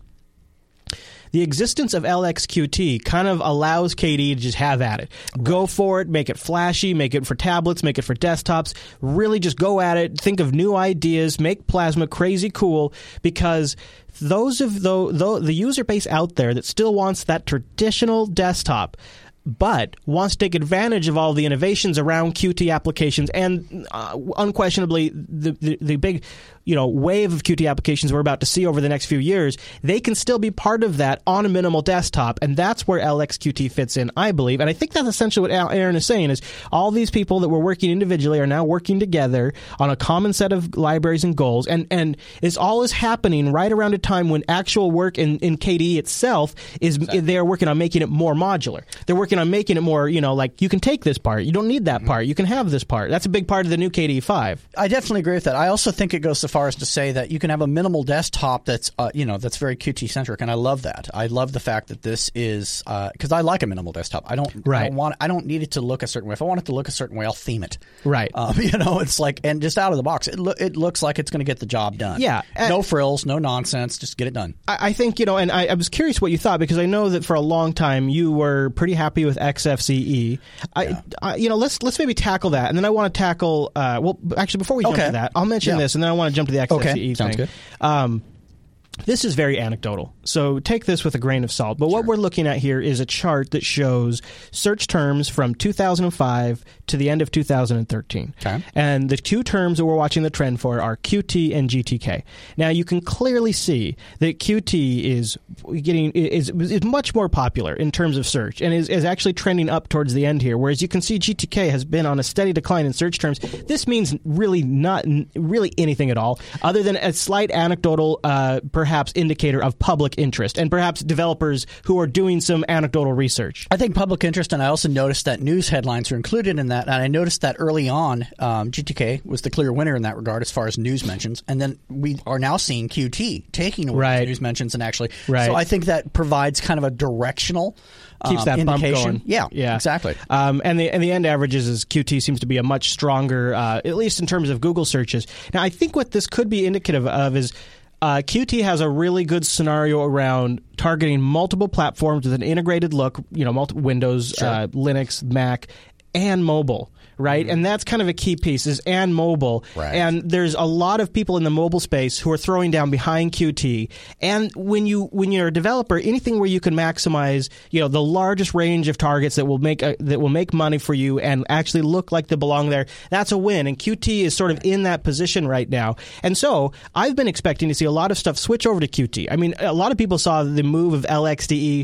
the existence of L X Q T kind of allows K D E to just have at it. Go for it, make it flashy, make it for tablets, make it for desktops. Really just go at it, think of new ideas, make Plasma crazy cool, because those of the, the, the user base out there that still wants that traditional desktop but wants to take advantage of all the innovations around Qt applications and uh, unquestionably the, the the big you know wave of Qt applications we're about to see over the next few years, they can still be part of that on a minimal desktop, and that's where L X Q T fits in, I believe. And I think that's essentially what Aaron is saying, is all these people that were working individually are now working together on a common set of libraries and goals, and and this all is happening right around a time when actual work in, in K D E itself is exactly. they're working on making it more modular. They're working on making it more, you know, like you can take this part, you don't need that mm-hmm. part, you can have this part. That's a big part of the new K D E five. I definitely agree with that. I also think it goes so far as to say that you can have a minimal desktop that's, uh, you know, that's very Qt centric, and I love that. I love the fact that this is because uh, I like a minimal desktop. I don't, right. I don't want, I don't need it to look a certain way. If I want it to look a certain way, I'll theme it. Right. Um, you know, it's like, and just out of the box, it, lo- it looks like it's going to get the job done. Yeah. No frills, no nonsense, just get it done. I, I think, you know, and I, I was curious what you thought, because I know that for a long time you were pretty happy with X F C E. I, yeah. I, you know, let's let's maybe tackle that, and then I want to tackle. Uh, well, actually, before we jump okay. to that, I'll mention yeah. this, and then I want to jump to the X F C E okay. Sounds thing. Good. Um, This is very anecdotal, so take this with a grain of salt. But sure. what we're looking at here is a chart that shows search terms from two thousand five to the end of two thousand thirteen. Okay. And the two terms that we're watching the trend for are Qt and G T K. Now, you can clearly see that Qt is getting is, is much more popular in terms of search and is, is actually trending up towards the end here, whereas you can see G T K has been on a steady decline in search terms. This means really not really anything at all, other than a slight anecdotal uh, perhaps indicator of public interest, and perhaps developers who are doing some anecdotal research. I think public interest, and I also noticed that news headlines are included in that, and I noticed that early on um, G T K was the clear winner in that regard as far as news mentions, and then we are now seeing Qt taking away right. news mentions, and actually, right. so I think that provides kind of a directional keeps that um, bump indication. going. Yeah, yeah, exactly. Um, and the and the end averages is Qt seems to be a much stronger, uh, at least in terms of Google searches. Now, I think what this could be indicative of is Uh, Qt has a really good scenario around targeting multiple platforms with an integrated look, you know, multiple Windows, sure. uh, Linux, Mac, and mobile, right? Mm-hmm. And that's kind of a key piece, is and mobile. Right. And there's a lot of people in the mobile space who are throwing down behind Qt. And when you when you're a developer, anything where you can maximize, you know, the largest range of targets that will make a, that will make money for you and actually look like they belong there, that's a win. And Qt is sort of in that position right now. And so I've been expecting to see a lot of stuff switch over to Qt. I mean, a lot of people saw the move of L X D E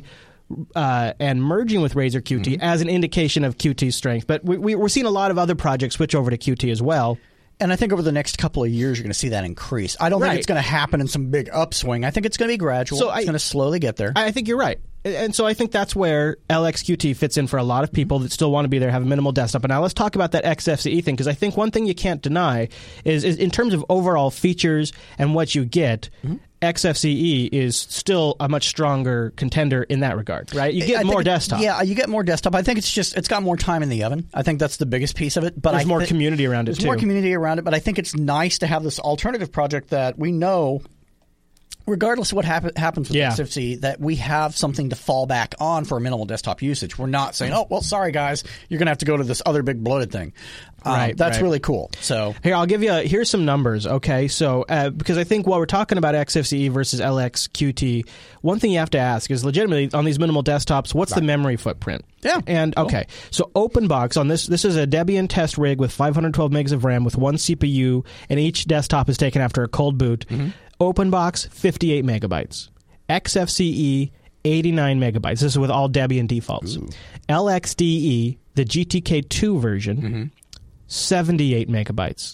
Uh, and merging with Razer Qt mm-hmm. as an indication of Qt's strength. But we, we, we're seeing a lot of other projects switch over to Qt as well. And I think over the next couple of years, you're going to see that increase. I don't right. think it's going to happen in some big upswing. I think it's going to be gradual. So it's I, going to slowly get there. I think you're right. And so I think that's where L X Q T fits in for a lot of people that still want to be there, have a minimal desktop. And now let's talk about that X F C E thing, because I think one thing you can't deny is, is in terms of overall features and what you get, mm-hmm. X F C E is still a much stronger contender in that regard, right? You get I more it, desktop. Yeah, you get more desktop. I think it's just it's got more time in the oven. I think that's the biggest piece of it. But there's I more th- community around it there's too. There's more community around it, but I think it's nice to have this alternative project that we know, regardless of what happen, happens with yeah. X F C E, that we have something to fall back on for minimal desktop usage. We're not saying, oh, well, sorry, guys, you're going to have to go to this other big bloated thing. Um, right, that's right. really cool. So here, I'll give you a, here's some numbers, okay? So uh, because I think while we're talking about X F C E versus L X Q T, one thing you have to ask is legitimately on these minimal desktops, what's right. the memory footprint? Yeah. And cool. okay, so OpenBox on this, this is a Debian test rig with five hundred twelve megs of RAM with one C P U, and each desktop is taken after a cold boot. Mm-hmm. OpenBox, fifty-eight megabytes. X F C E, eighty-nine megabytes. This is with all Debian defaults. Ooh. L X D E, the G T K two version, mm-hmm. seventy-eight megabytes.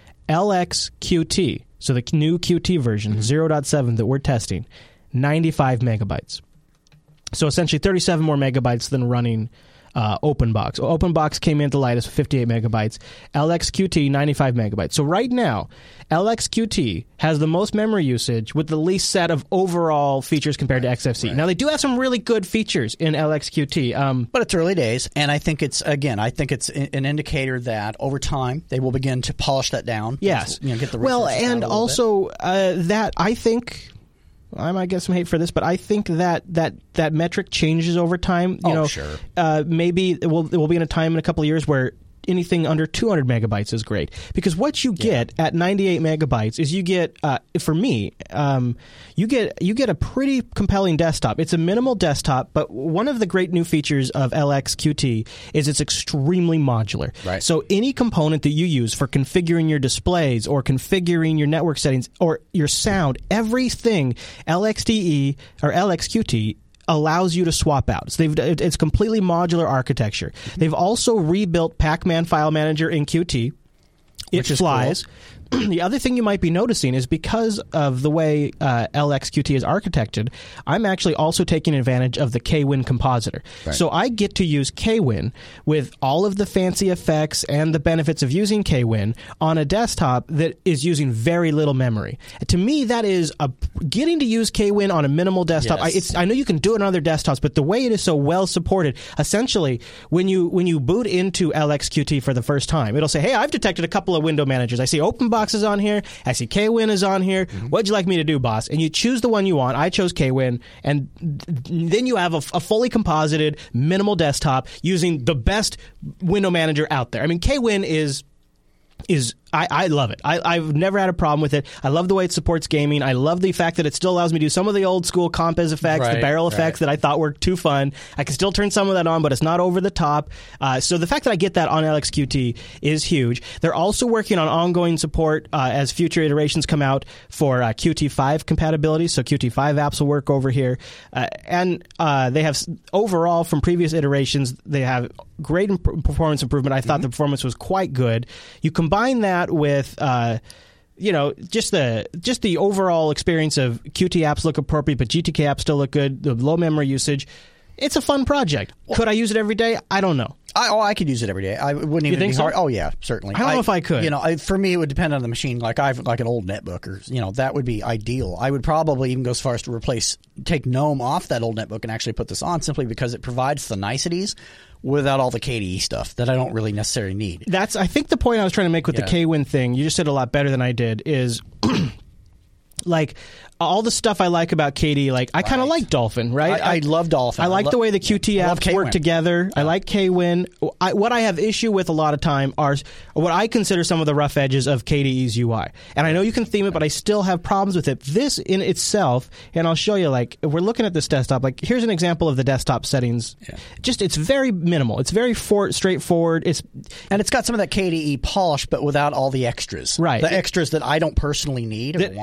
L X Q T, so the new Q T version, mm-hmm. zero point seven that we're testing, ninety-five megabytes. So essentially thirty-seven more megabytes than running uh, OpenBox. OpenBox came in at the lightest with fifty-eight megabytes. L X Q T, ninety-five megabytes. So right now, L X Q T has the most memory usage with the least set of overall features compared right, to X F C E. Right. Now, they do have some really good features in L X Q T. Um, but it's early days, and I think it's, again, I think it's an indicator that over time they will begin to polish that down. Yes. You know, get the well, and also uh, that I think... I might get some hate for this, but I think that that, that metric changes over time. You oh, know, sure. Uh, maybe it will, it will be in a time in a couple of years where anything under two hundred megabytes is great. Because what you get yeah. at ninety-eight megabytes is you get, uh, for me, um, you get you get a pretty compelling desktop. It's a minimal desktop, but one of the great new features of L X Q T is it's extremely modular. Right. So any component that you use for configuring your displays or configuring your network settings or your sound, everything L X D E or L X Q T allows you to swap out. So they've, it's completely modular architecture. Mm-hmm. They've also rebuilt Pacman File Manager in Q T. It Which is flies. Cool. The other thing you might be noticing is because of the way uh, L X Q T is architected, I'm actually also taking advantage of the Kwin compositor. Right. So I get to use Kwin with all of the fancy effects and the benefits of using Kwin on a desktop that is using very little memory. To me, that is a, getting to use Kwin on a minimal desktop. Yes. I, it's, I know you can do it on other desktops, but the way it is so well supported, essentially, when you when you boot into L X Q T for the first time, it'll say, hey, I've detected a couple of window managers. I see OpenBox is on here. I see Kwin is on here. Mm-hmm. What'd you like me to do, boss? And you choose the one you want. I chose Kwin, and th- then you have a, a fully composited, minimal desktop using the best window manager out there. I mean, Kwin is is I, I love it. I, I've never had a problem with it. I love the way it supports gaming. I love the fact that it still allows me to do some of the old school Compos effects, right, the barrel right. effects that I thought were too fun. I can still turn some of that on, but it's not over the top. Uh, so the fact that I get that on L X Q T is huge. They're also working on ongoing support uh, as future iterations come out for uh, Q T five compatibility. So Q T five apps will work over here. Uh, and uh, they have, overall, from previous iterations, they have great imp- performance improvement. I thought mm-hmm. the performance was quite good. You combine that with uh, you know, just the just the overall experience of Q T apps look appropriate, but G T K apps still look good. The low memory usage. It's a fun project. Well, could I use it every day? I don't know. I, oh, I could use it every day. I it wouldn't even you think be so? hard. Oh yeah, certainly. I don't I, know if I could. You know, I, for me, it would depend on the machine. Like I've like an old netbook, or you know, that would be ideal. I would probably even go as far as to replace, take GNOME off that old netbook and actually put this on, simply because it provides the niceties without all the K D E stuff that I don't really necessarily need. That's I think the point I was trying to make with yeah. the Kwin thing. You just said a lot better than I did. Is like all the stuff I like about K D E, like I kind of right. like Dolphin, right? I, I love Dolphin. I like I lo- the way the Q T yeah. apps work together. Yeah. I like Kwin. I, what I have issue with a lot of time are what I consider some of the rough edges of K D E's U I. And I know you can theme it, but I still have problems with it. This in itself, and I'll show you, like, if we're looking at this desktop, like, here's an example of the desktop settings. Yeah. Just, it's very minimal. It's very for, straightforward. It's And it's got some of that K D E polish, but without all the extras. Right. The extras that I don't personally need or the, want. But and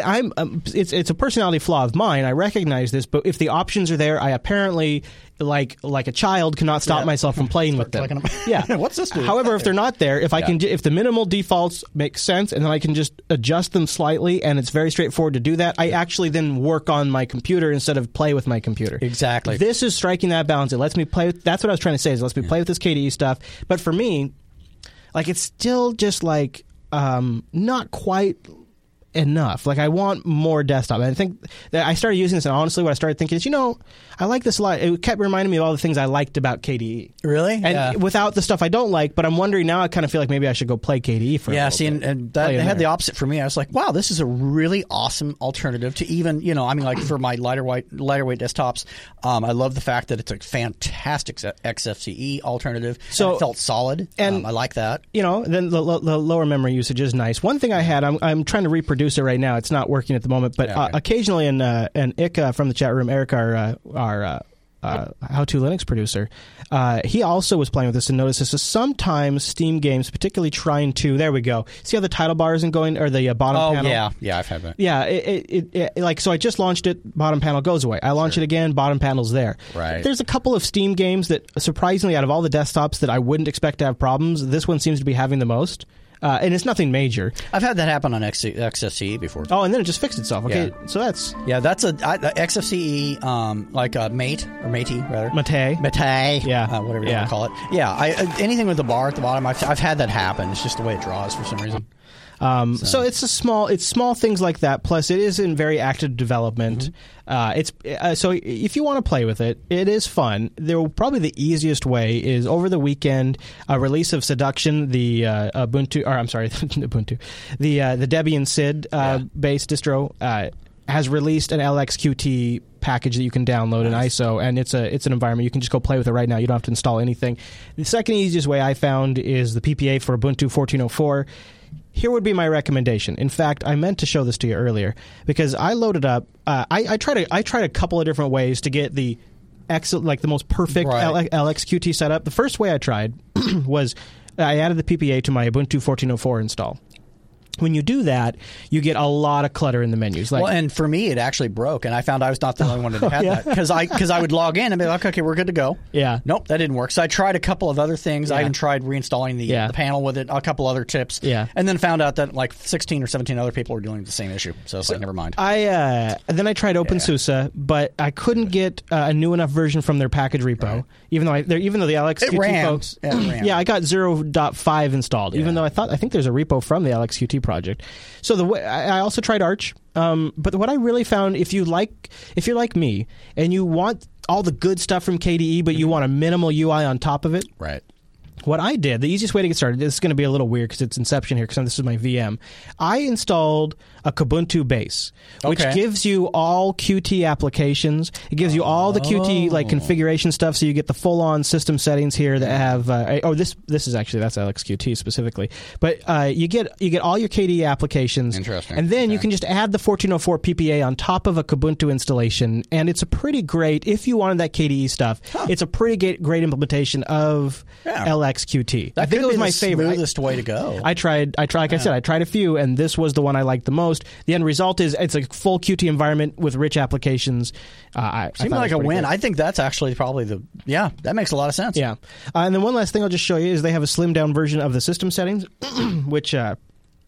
I, I'm. Um, it's it's a personality flaw of mine. I recognize this, but if the options are there, I apparently like like a child cannot stop Yeah. myself from playing with them. them. Yeah. What's this do? However, if they're not there, if I Yeah. can, if the minimal defaults make sense, and then I can just adjust them slightly, and it's very straightforward to do that, I actually then work on my computer instead of play with my computer. Exactly. This is striking that balance. It lets me play with, that's what I was trying to say, is it lets me play with this K D E stuff. But for me, like, it's still just like um, not quite enough. Like, I want more desktop. And I think that I started using this, and honestly, what I started thinking is, you know, I like this a lot. It kept reminding me of all the things I liked about K D E. Really? And Yeah. without the stuff I don't like, but I'm wondering now, I kind of feel like maybe I should go play K D E for a Yeah, little see, and, bit. and that Play it in had there. the opposite for me. I was like, wow, this is a really awesome alternative to even, you know, I mean, like for my lighter weight, lighter weight desktops, um, I love the fact that it's a fantastic X F C E alternative. So- and it felt solid, and- um, I like that. You know, then the, the lower memory usage is nice. One thing I had, I'm, I'm trying to reproduce it right now. It's not working at the moment, but Yeah, uh, okay. occasionally, and uh, and Ick uh, from the chat room, Eric, our uh, our uh, uh, How to Linux producer, uh, he also was playing with this and noticed this. So sometimes Steam games, particularly trying to, there we go. See how the title bar isn't going, or the uh, bottom Oh, panel? yeah. Yeah, I've had that. Yeah, it, it, it, it like so. I just launched it. Bottom panel goes away. I launch it again. Bottom panel's there. Right. There's a couple of Steam games that, surprisingly, out of all the desktops that I wouldn't expect to have problems, this one seems to be having the most. Uh, and it's nothing major. I've had that happen on X F C E before. Oh, and then it just fixed itself. Okay, Yeah. so that's Yeah, that's a I, the X F C E, um, like a mate or matey rather. Mate. Mate. Yeah. uh, whatever you Yeah. want to call it. Yeah, I, uh, anything with the bar at the bottom, I've, I've had that happen. It's just the way it draws for some reason. Um, so. so it's a small, it's small things like that. Plus, it is in very active development. Mm-hmm. Uh, it's uh, so if you want to play with it, it is fun. There will probably the easiest way is over the weekend a release of Seduction, the uh, Ubuntu, or I'm sorry, Ubuntu, the uh, the Debian S I D uh, Yeah. based distro uh, has released an L X Q T package that you can download in I S O, and it's a it's an environment you can just go play with it right now. You don't have to install anything. The second easiest way I found is the P P A for Ubuntu fourteen oh four. Here would be my recommendation. In fact, I meant to show this to you earlier because I loaded up. Uh, I, I tried. A, I tried a couple of different ways to get the excellent, like the most perfect Right. L X Q T setup. The first way I tried was I added the P P A to my Ubuntu fourteen oh four install. When you do that, you get a lot of clutter in the menus. Like, Well, and for me, it actually broke, and I found I was not the only one that had yeah. that because I because I would log in and be like, okay, we're good to go. Yeah. Nope, that didn't work. So I tried a couple of other things. I Yeah. even tried reinstalling the, Yeah. the panel with it, a couple other tips. Yeah. And then found out that like sixteen or seventeen other people were dealing with the same issue. So it's like, never mind. I uh, then I tried OpenSUSE, but I couldn't get uh, a new enough version from their package repo. Right. Even though I, they're- even though the L X Q T It ran. folks, Yeah, it ran. yeah, I got zero point five installed. Even Yeah. though I thought I think there's a repo from the L X Q T project. So the way I I also tried Arch, um, but what I really found, if you like, if you're like me and you want all the good stuff from K D E, but you want a minimal U I on top of it. Right. What I did, the easiest way to get started, this is going to be a little weird because it's Inception here because this is my V M. I installed a Kubuntu base, which Okay. gives you all Qt applications. It gives you all the Qt like configuration stuff, so you get the full-on system settings here that have. Uh, oh, this this is actually that's L X Q T specifically, but uh, you get you get all your K D E applications. Interesting. And then you Okay. can just add the fourteen oh four P P A on top of a Kubuntu installation, and it's a pretty great. If you wanted that K D E stuff, it's a pretty great, great implementation of Yeah. L X Q T. That I think could it was be my the favorite. I- smoothest way to go. I tried. I tried. Like I said, I tried a few, and this was the one I liked the most. The end result is it's a full Qt environment with rich applications. Uh, I, I Seemed thought it like was a pretty win. good. I think that's actually probably the yeah. That makes a lot of sense. Yeah. Uh, and then one last thing I'll just show you is they have a slimmed down version of the system settings, which. Uh,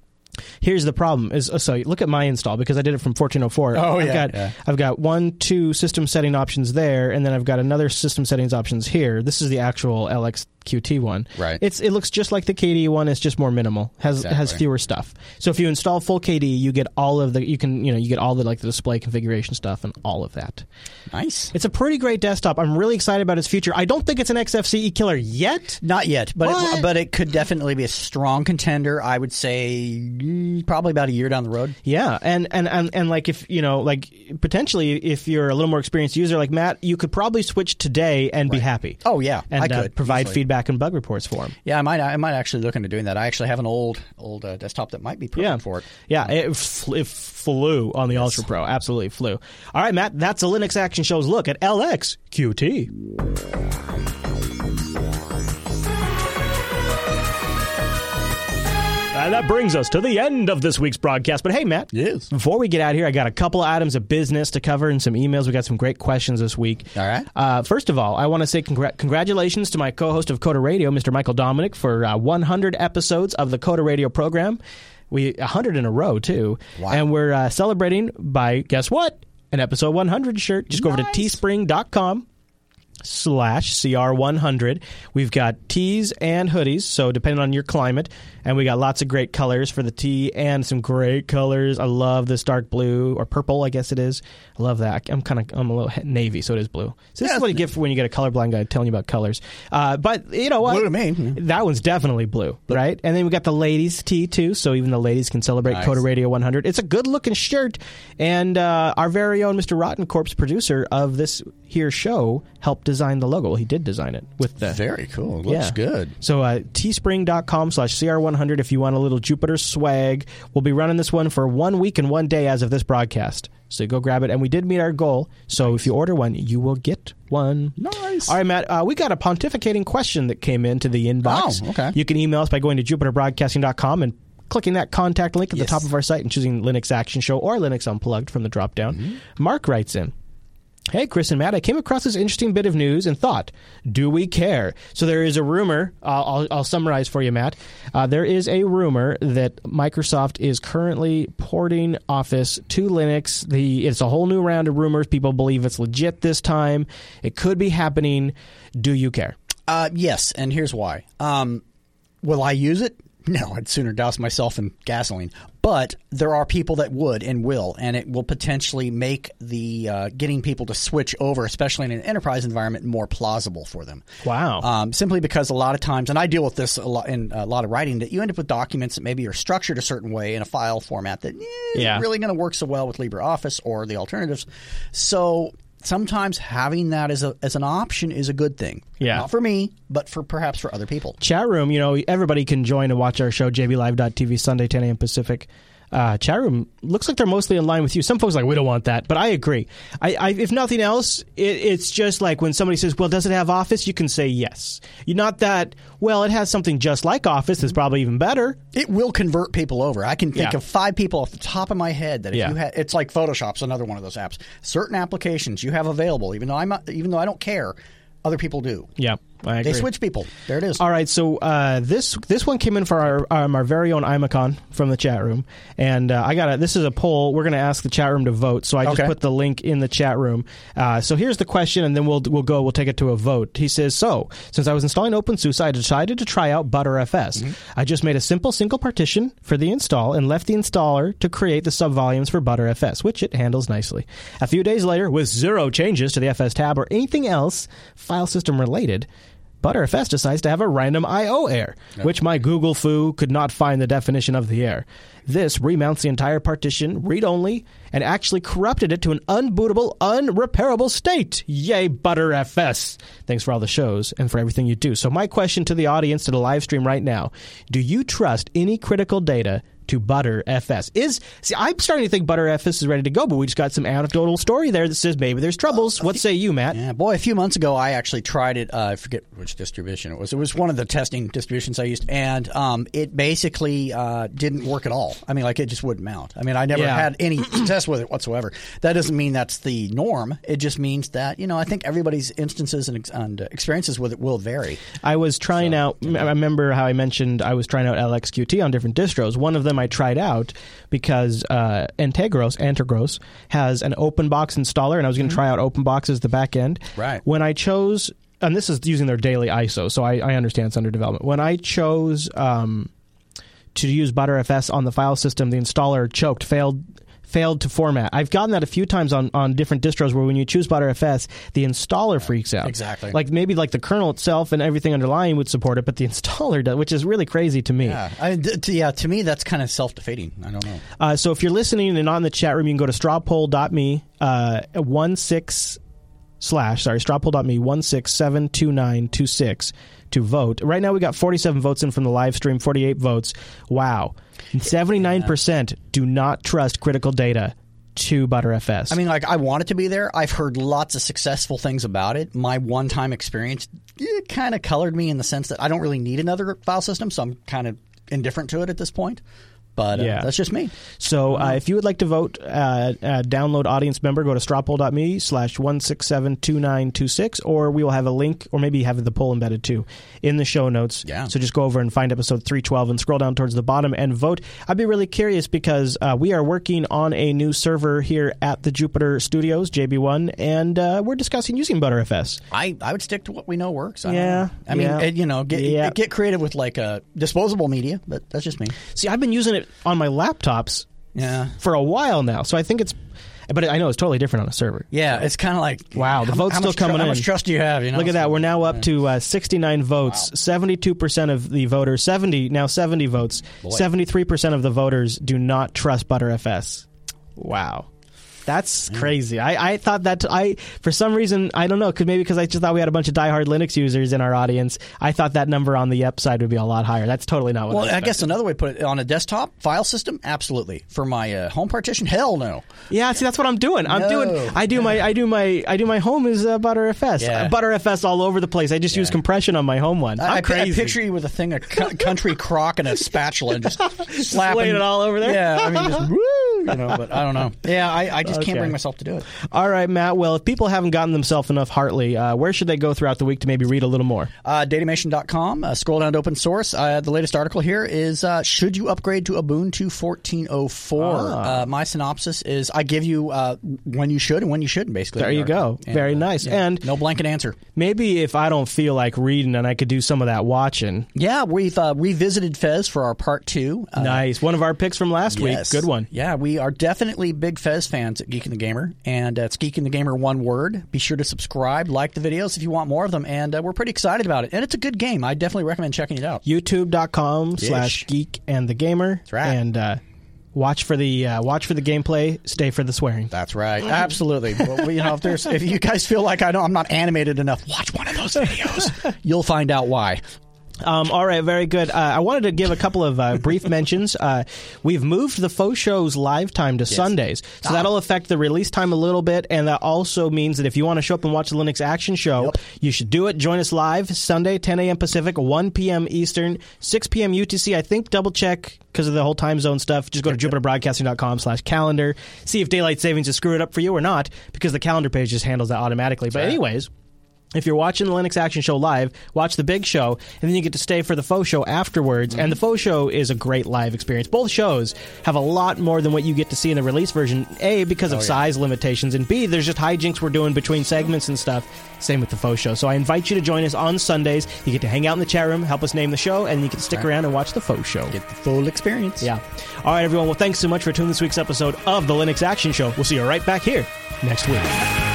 Here's the problem: is uh, so you look at my install because I did it from fourteen oh four. Oh, I've yeah, got yeah. I've got one, two system setting options there, and then I've got another system settings options here. This is the actual L X Q T one. Right. It's it looks just like the K D E one. It's just more minimal. Has has Exactly. fewer stuff. So if you install full K D E, you get all of the you can you know you get all the like the display configuration stuff and all of that. Nice. It's a pretty great desktop. I'm really excited about its future. I don't think it's an X F C E killer yet. Not yet, but What? it, but it could definitely be a strong contender. I would say mm, probably about a year down the road. Yeah, and, and, and, and like if you know, like potentially if you're a little more experienced user like Matt, you could probably switch today and be happy. Oh yeah, and I uh, could provide easily. feedback and bug reports for him. Yeah, I might. I might actually look into doing that. I actually have an old old uh, desktop that might be perfect Yeah, for it. Yeah, it, fl- it flew on the Ultra Pro. Absolutely flew. All right, Matt, that's a Linux Action Show's look at L X Q T. And that brings us to the end of this week's broadcast. But hey, Matt. Yes. Before we get out of here, I got a couple of items of business to cover and some emails. We got some great questions this week. All right. Uh, first of all, I want to say congr- congratulations to my co-host of Coda Radio, Mister Michael Dominic, for uh, one hundred episodes of the Coda Radio program. We one hundred in a row, too. Wow. And we're uh, celebrating by, guess what? An episode one hundred shirt. Just go nice. over to teespring dot com. slash C R one hundred. We've got tees and hoodies, so depending on your climate, and we got lots of great colors for the tee and some great colors. I love this dark blue, or purple, I guess it is. I love that. I'm kind of I'm a little navy, so it is blue. So this yeah, is what you get for when you get a colorblind guy telling you about colors. Uh, but you know what? Blue to me. That one's definitely blue, right? And then we got the ladies' tee too, so even the ladies can celebrate nice. Coda Radio one hundred. It's a good-looking shirt, and uh, our very own Mister Rotten Corpse, producer of this here show, helped design the logo. Well, he did design it with the very cool. It looks yeah. good. So uh, teespring dot com slash C R one hundred if you want a little Jupiter swag. We'll be running this one for one week and one day as of this broadcast. So go grab it. And we did meet our goal. So if you order one, you will get one. Nice. All right, Matt. Uh, we got a pontificating question that came into the inbox. Oh, okay. You can email us by going to jupiter broadcasting dot com and clicking that contact link at yes. the top of our site and choosing Linux Action Show or Linux Unplugged from the drop-down. Mm-hmm. Mark writes in, "Hey, Chris and Matt, I came across this interesting bit of news and thought, do we care?" So there is a rumor. Uh, I'll, I'll summarize for you, Matt. Uh, there is a rumor that Microsoft is currently porting Office to Linux. The It's a whole new round of rumors. People believe it's legit this time. It could be happening. Do you care? Uh, yes, and here's why. Um, will I use it? No, I'd sooner douse myself in gasoline. But there are people that would and will, and it will potentially make the uh, getting people to switch over, especially in an enterprise environment, more plausible for them. Wow. Um, simply because a lot of times, and I deal with this a lot in a lot of writing, that you end up with documents that maybe are structured a certain way in a file format that eh, isn't yeah. really going to work so well with LibreOffice or the alternatives. So sometimes having that as a as an option is a good thing. Yeah. Not for me, but for perhaps for other people. Chat room, you know, everybody can join and watch our show, j b live dot t v, Sunday, ten a.m. Pacific. Uh, chat room looks like they're mostly in line with you. Some folks are like, we don't want that, but I agree. I, I if nothing else, it, it's just like when somebody says, well, does it have Office? You can say yes. You're not that, well, it has something just like Office that's probably even better. It will convert people over. I can think yeah. of five people off the top of my head that if yeah. you had, it's like Photoshop's another one of those apps. Certain applications you have available, even though I'm not, even though I don't care, other people do. Yeah. I agree. They switch people. There it is. All right, so uh, this this one came in for our um, our very own Imacon from the chat room, and uh, I got a, this is a poll. We're going to ask the chat room to vote, so I just okay. put the link in the chat room. Uh, so here's the question, and then we'll we'll go. We'll take it to a vote. He says, so since I was installing OpenSUSE, I decided to try out ButterFS. Mm-hmm. I just made a simple single partition for the install and left the installer to create the subvolumes for ButterFS, which it handles nicely. A few days later, with zero changes to the F S tab or anything else file system related, ButterFS decides to have a random I O error, yep. which my Google foo could not find the definition of the error. This remounts the entire partition, read-only, and actually corrupted it to an unbootable, unrepairable state. Yay, ButterFS! Thanks for all the shows and for everything you do. So my question to the audience, to the live stream right now, do you trust any critical data to ButterFS? Is see, I'm starting to think ButterFS is ready to go, but we just got some anecdotal story there that says maybe there's troubles. Uh, what say you, Matt? Yeah, boy, a few months ago I actually tried it. Uh, I forget which distribution it was. It was one of the testing distributions I used, and um, it basically uh, didn't work at all. I mean, like it just wouldn't mount. I mean, I never yeah. had any test with it whatsoever. That doesn't mean that's the norm. It just means that, you know, I think everybody's instances and, and uh, experiences with it will vary. I was trying so, out. I remember how I mentioned I was trying out L X Q T on different distros. One of them I tried out because uh, Integros, Antegros has an OpenBox installer, and I was going to mm-hmm. try out OpenBox as the back end. Right. When I chose, and this is using their daily I S O, so I, I understand it's under development. When I chose um, to use ButterFS on the file system, the installer choked, failed. failed to format. I've gotten that a few times on, on different distros where when you choose ButterFS, the installer freaks out. Exactly. Like maybe like the kernel itself and everything underlying would support it, but the installer does, which is really crazy to me. Yeah, I, to, yeah, to me that's kind of self-defeating. I don't know. Uh, so if you're listening and not in the chat room, you can go to strawpoll dot me, uh, one six slash, sorry, strawpoll dot me, one six seven two nine two six to vote. Right now we got forty-seven votes in from the live stream, forty-eight votes. Wow. seventy-nine percent do not trust critical data to ButterFS. I mean, like, I want it to be there. I've heard lots of successful things about it. My one-time experience, it kind of colored me in the sense that I don't really need another file system, so I'm kind of indifferent to it at this point. But uh, yeah. that's just me. So uh, if you would like to vote, uh, uh, download audience member, go to strawpoll.me slash one six seven two nine two six, or we will have a link, or maybe have the poll embedded too, in the show notes. Yeah. So just go over and find episode three twelve and scroll down towards the bottom and vote. I'd be really curious because uh, we are working on a new server here at the Jupiter Studios, J B one, and uh, we're discussing using ButterFS. I, I would stick to what we know works. I Yeah. I mean, yeah. it, you know, get, yeah. get creative with like uh, disposable media, but that's just me. See, I've been using it on my laptops Yeah. for a while now, so I think it's, but I know it's totally different on a server. Yeah, it's kind of like, Wow, the how, vote's how still much tr- coming How in. much trust do you have? You know, Look at that. We're now up yeah. to uh, sixty-nine votes. Wow. seventy-two percent of the voters, seventy, now seventy votes. Boy. seventy-three percent of the voters do not trust ButterFS. Wow. That's crazy. I, I thought that, I for some reason, I don't know, cause maybe because I just thought we had a bunch of diehard Linux users in our audience. I thought that number on the Yep side would be a lot higher. That's totally not what Well, I I expected. guess another way to put it, on a desktop file system, absolutely. For my uh, home partition, hell no. Yeah, see, that's what I'm doing. I'm No. doing. I do my. I do my. I do my home is uh, ButterFS. Yeah. Uh, ButterFS all over the place. I just use compression on my home one. I'm I, I, crazy. I picture you with a thing, a cu- country crock and a spatula and just slapping laying it all over there? Yeah, I mean, just woo, you know, but I don't know. Yeah, I, I just Okay. can't bring myself to do it. All right, Matt. Well, if people haven't gotten themselves enough Hartley, uh, where should they go throughout the week to maybe read a little more? Uh, datamation dot com, uh, scroll down to open source. Uh, the latest article here is uh, should you upgrade to Ubuntu fourteen oh four? Ah. Uh, my synopsis is I give you uh, when you should and when you shouldn't, basically. There you go. And, Very uh, nice. yeah, And no blanket answer. maybe if I don't feel like reading and I could do some of that watching. Yeah, we've uh, revisited Fez for our part two. Uh, Nice. One of our picks from last Yes. week. Good one. Yeah, we are definitely big Fez fans at Geek and the Gamer, and uh, it's Geek and the Gamer one word. Be sure to subscribe, like the videos if you want more of them, and uh, we're pretty excited about it. And it's a good game. I definitely recommend checking it out. YouTube.com slash Geek and the Gamer. That's right. And uh, watch for the uh, watch for the gameplay. Stay for the swearing. That's right. Absolutely. Well, you know, if there's if you guys feel like I know I'm not animated enough, watch one of those videos. You'll find out why. Um, all right, very good. Uh, I wanted to give a couple of uh, brief mentions. Uh, we've moved the faux show's live time to Sundays, so Ah. that'll affect the release time a little bit, and that also means that if you want to show up and watch the Linux Action Show, Yep. you should do it. Join us live Sunday, ten a.m. Pacific, one p.m. Eastern, six p.m. U T C. I think double check because of the whole time zone stuff. Just go to jupiterbroadcasting.com slash calendar. See if daylight savings has screwed it up for you or not, because the calendar page just handles that automatically. But right. anyways, if you're watching the Linux Action Show live, watch the big show, and then you get to stay for the faux show afterwards. Mm-hmm. And the faux show is a great live experience. Both shows have a lot more than what you get to see in the release version. A, because of Oh, yeah. size limitations, and B, there's just hijinks we're doing between segments and stuff. Same with the faux show. So I invite you to join us on Sundays. You get to hang out in the chat room, help us name the show, and you can stick around and watch the faux show. Get the full experience. Yeah. All right, everyone. Well, thanks so much for tuning this week's episode of the Linux Action Show. We'll see you right back here next week.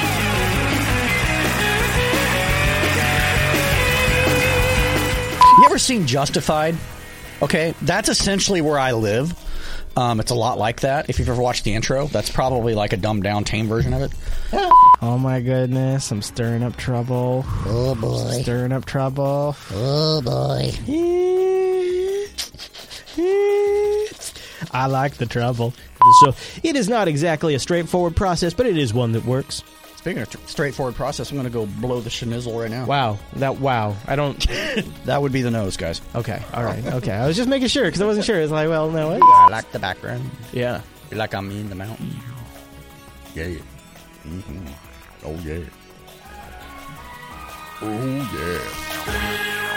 You ever seen Justified? Okay, that's essentially where I live. Um, it's a lot like that. If you've ever watched the intro, that's probably like a dumbed down, tame version of it. Oh my goodness, I'm stirring up trouble. Oh boy. Stirring up trouble. Oh boy. I like the trouble. So it is not exactly a straightforward process, but it is one that works. Speaking of tr- straightforward process, I'm going to go blow the schnizzle right now. Wow, that wow. I don't. That would be the nose, guys. Okay, all right, okay. I was just making sure because I wasn't sure. It's like, well, no, what? I like the background. Yeah. Feel like I'm in the mountain. Yeah. Mm-hmm. Oh yeah. Oh yeah.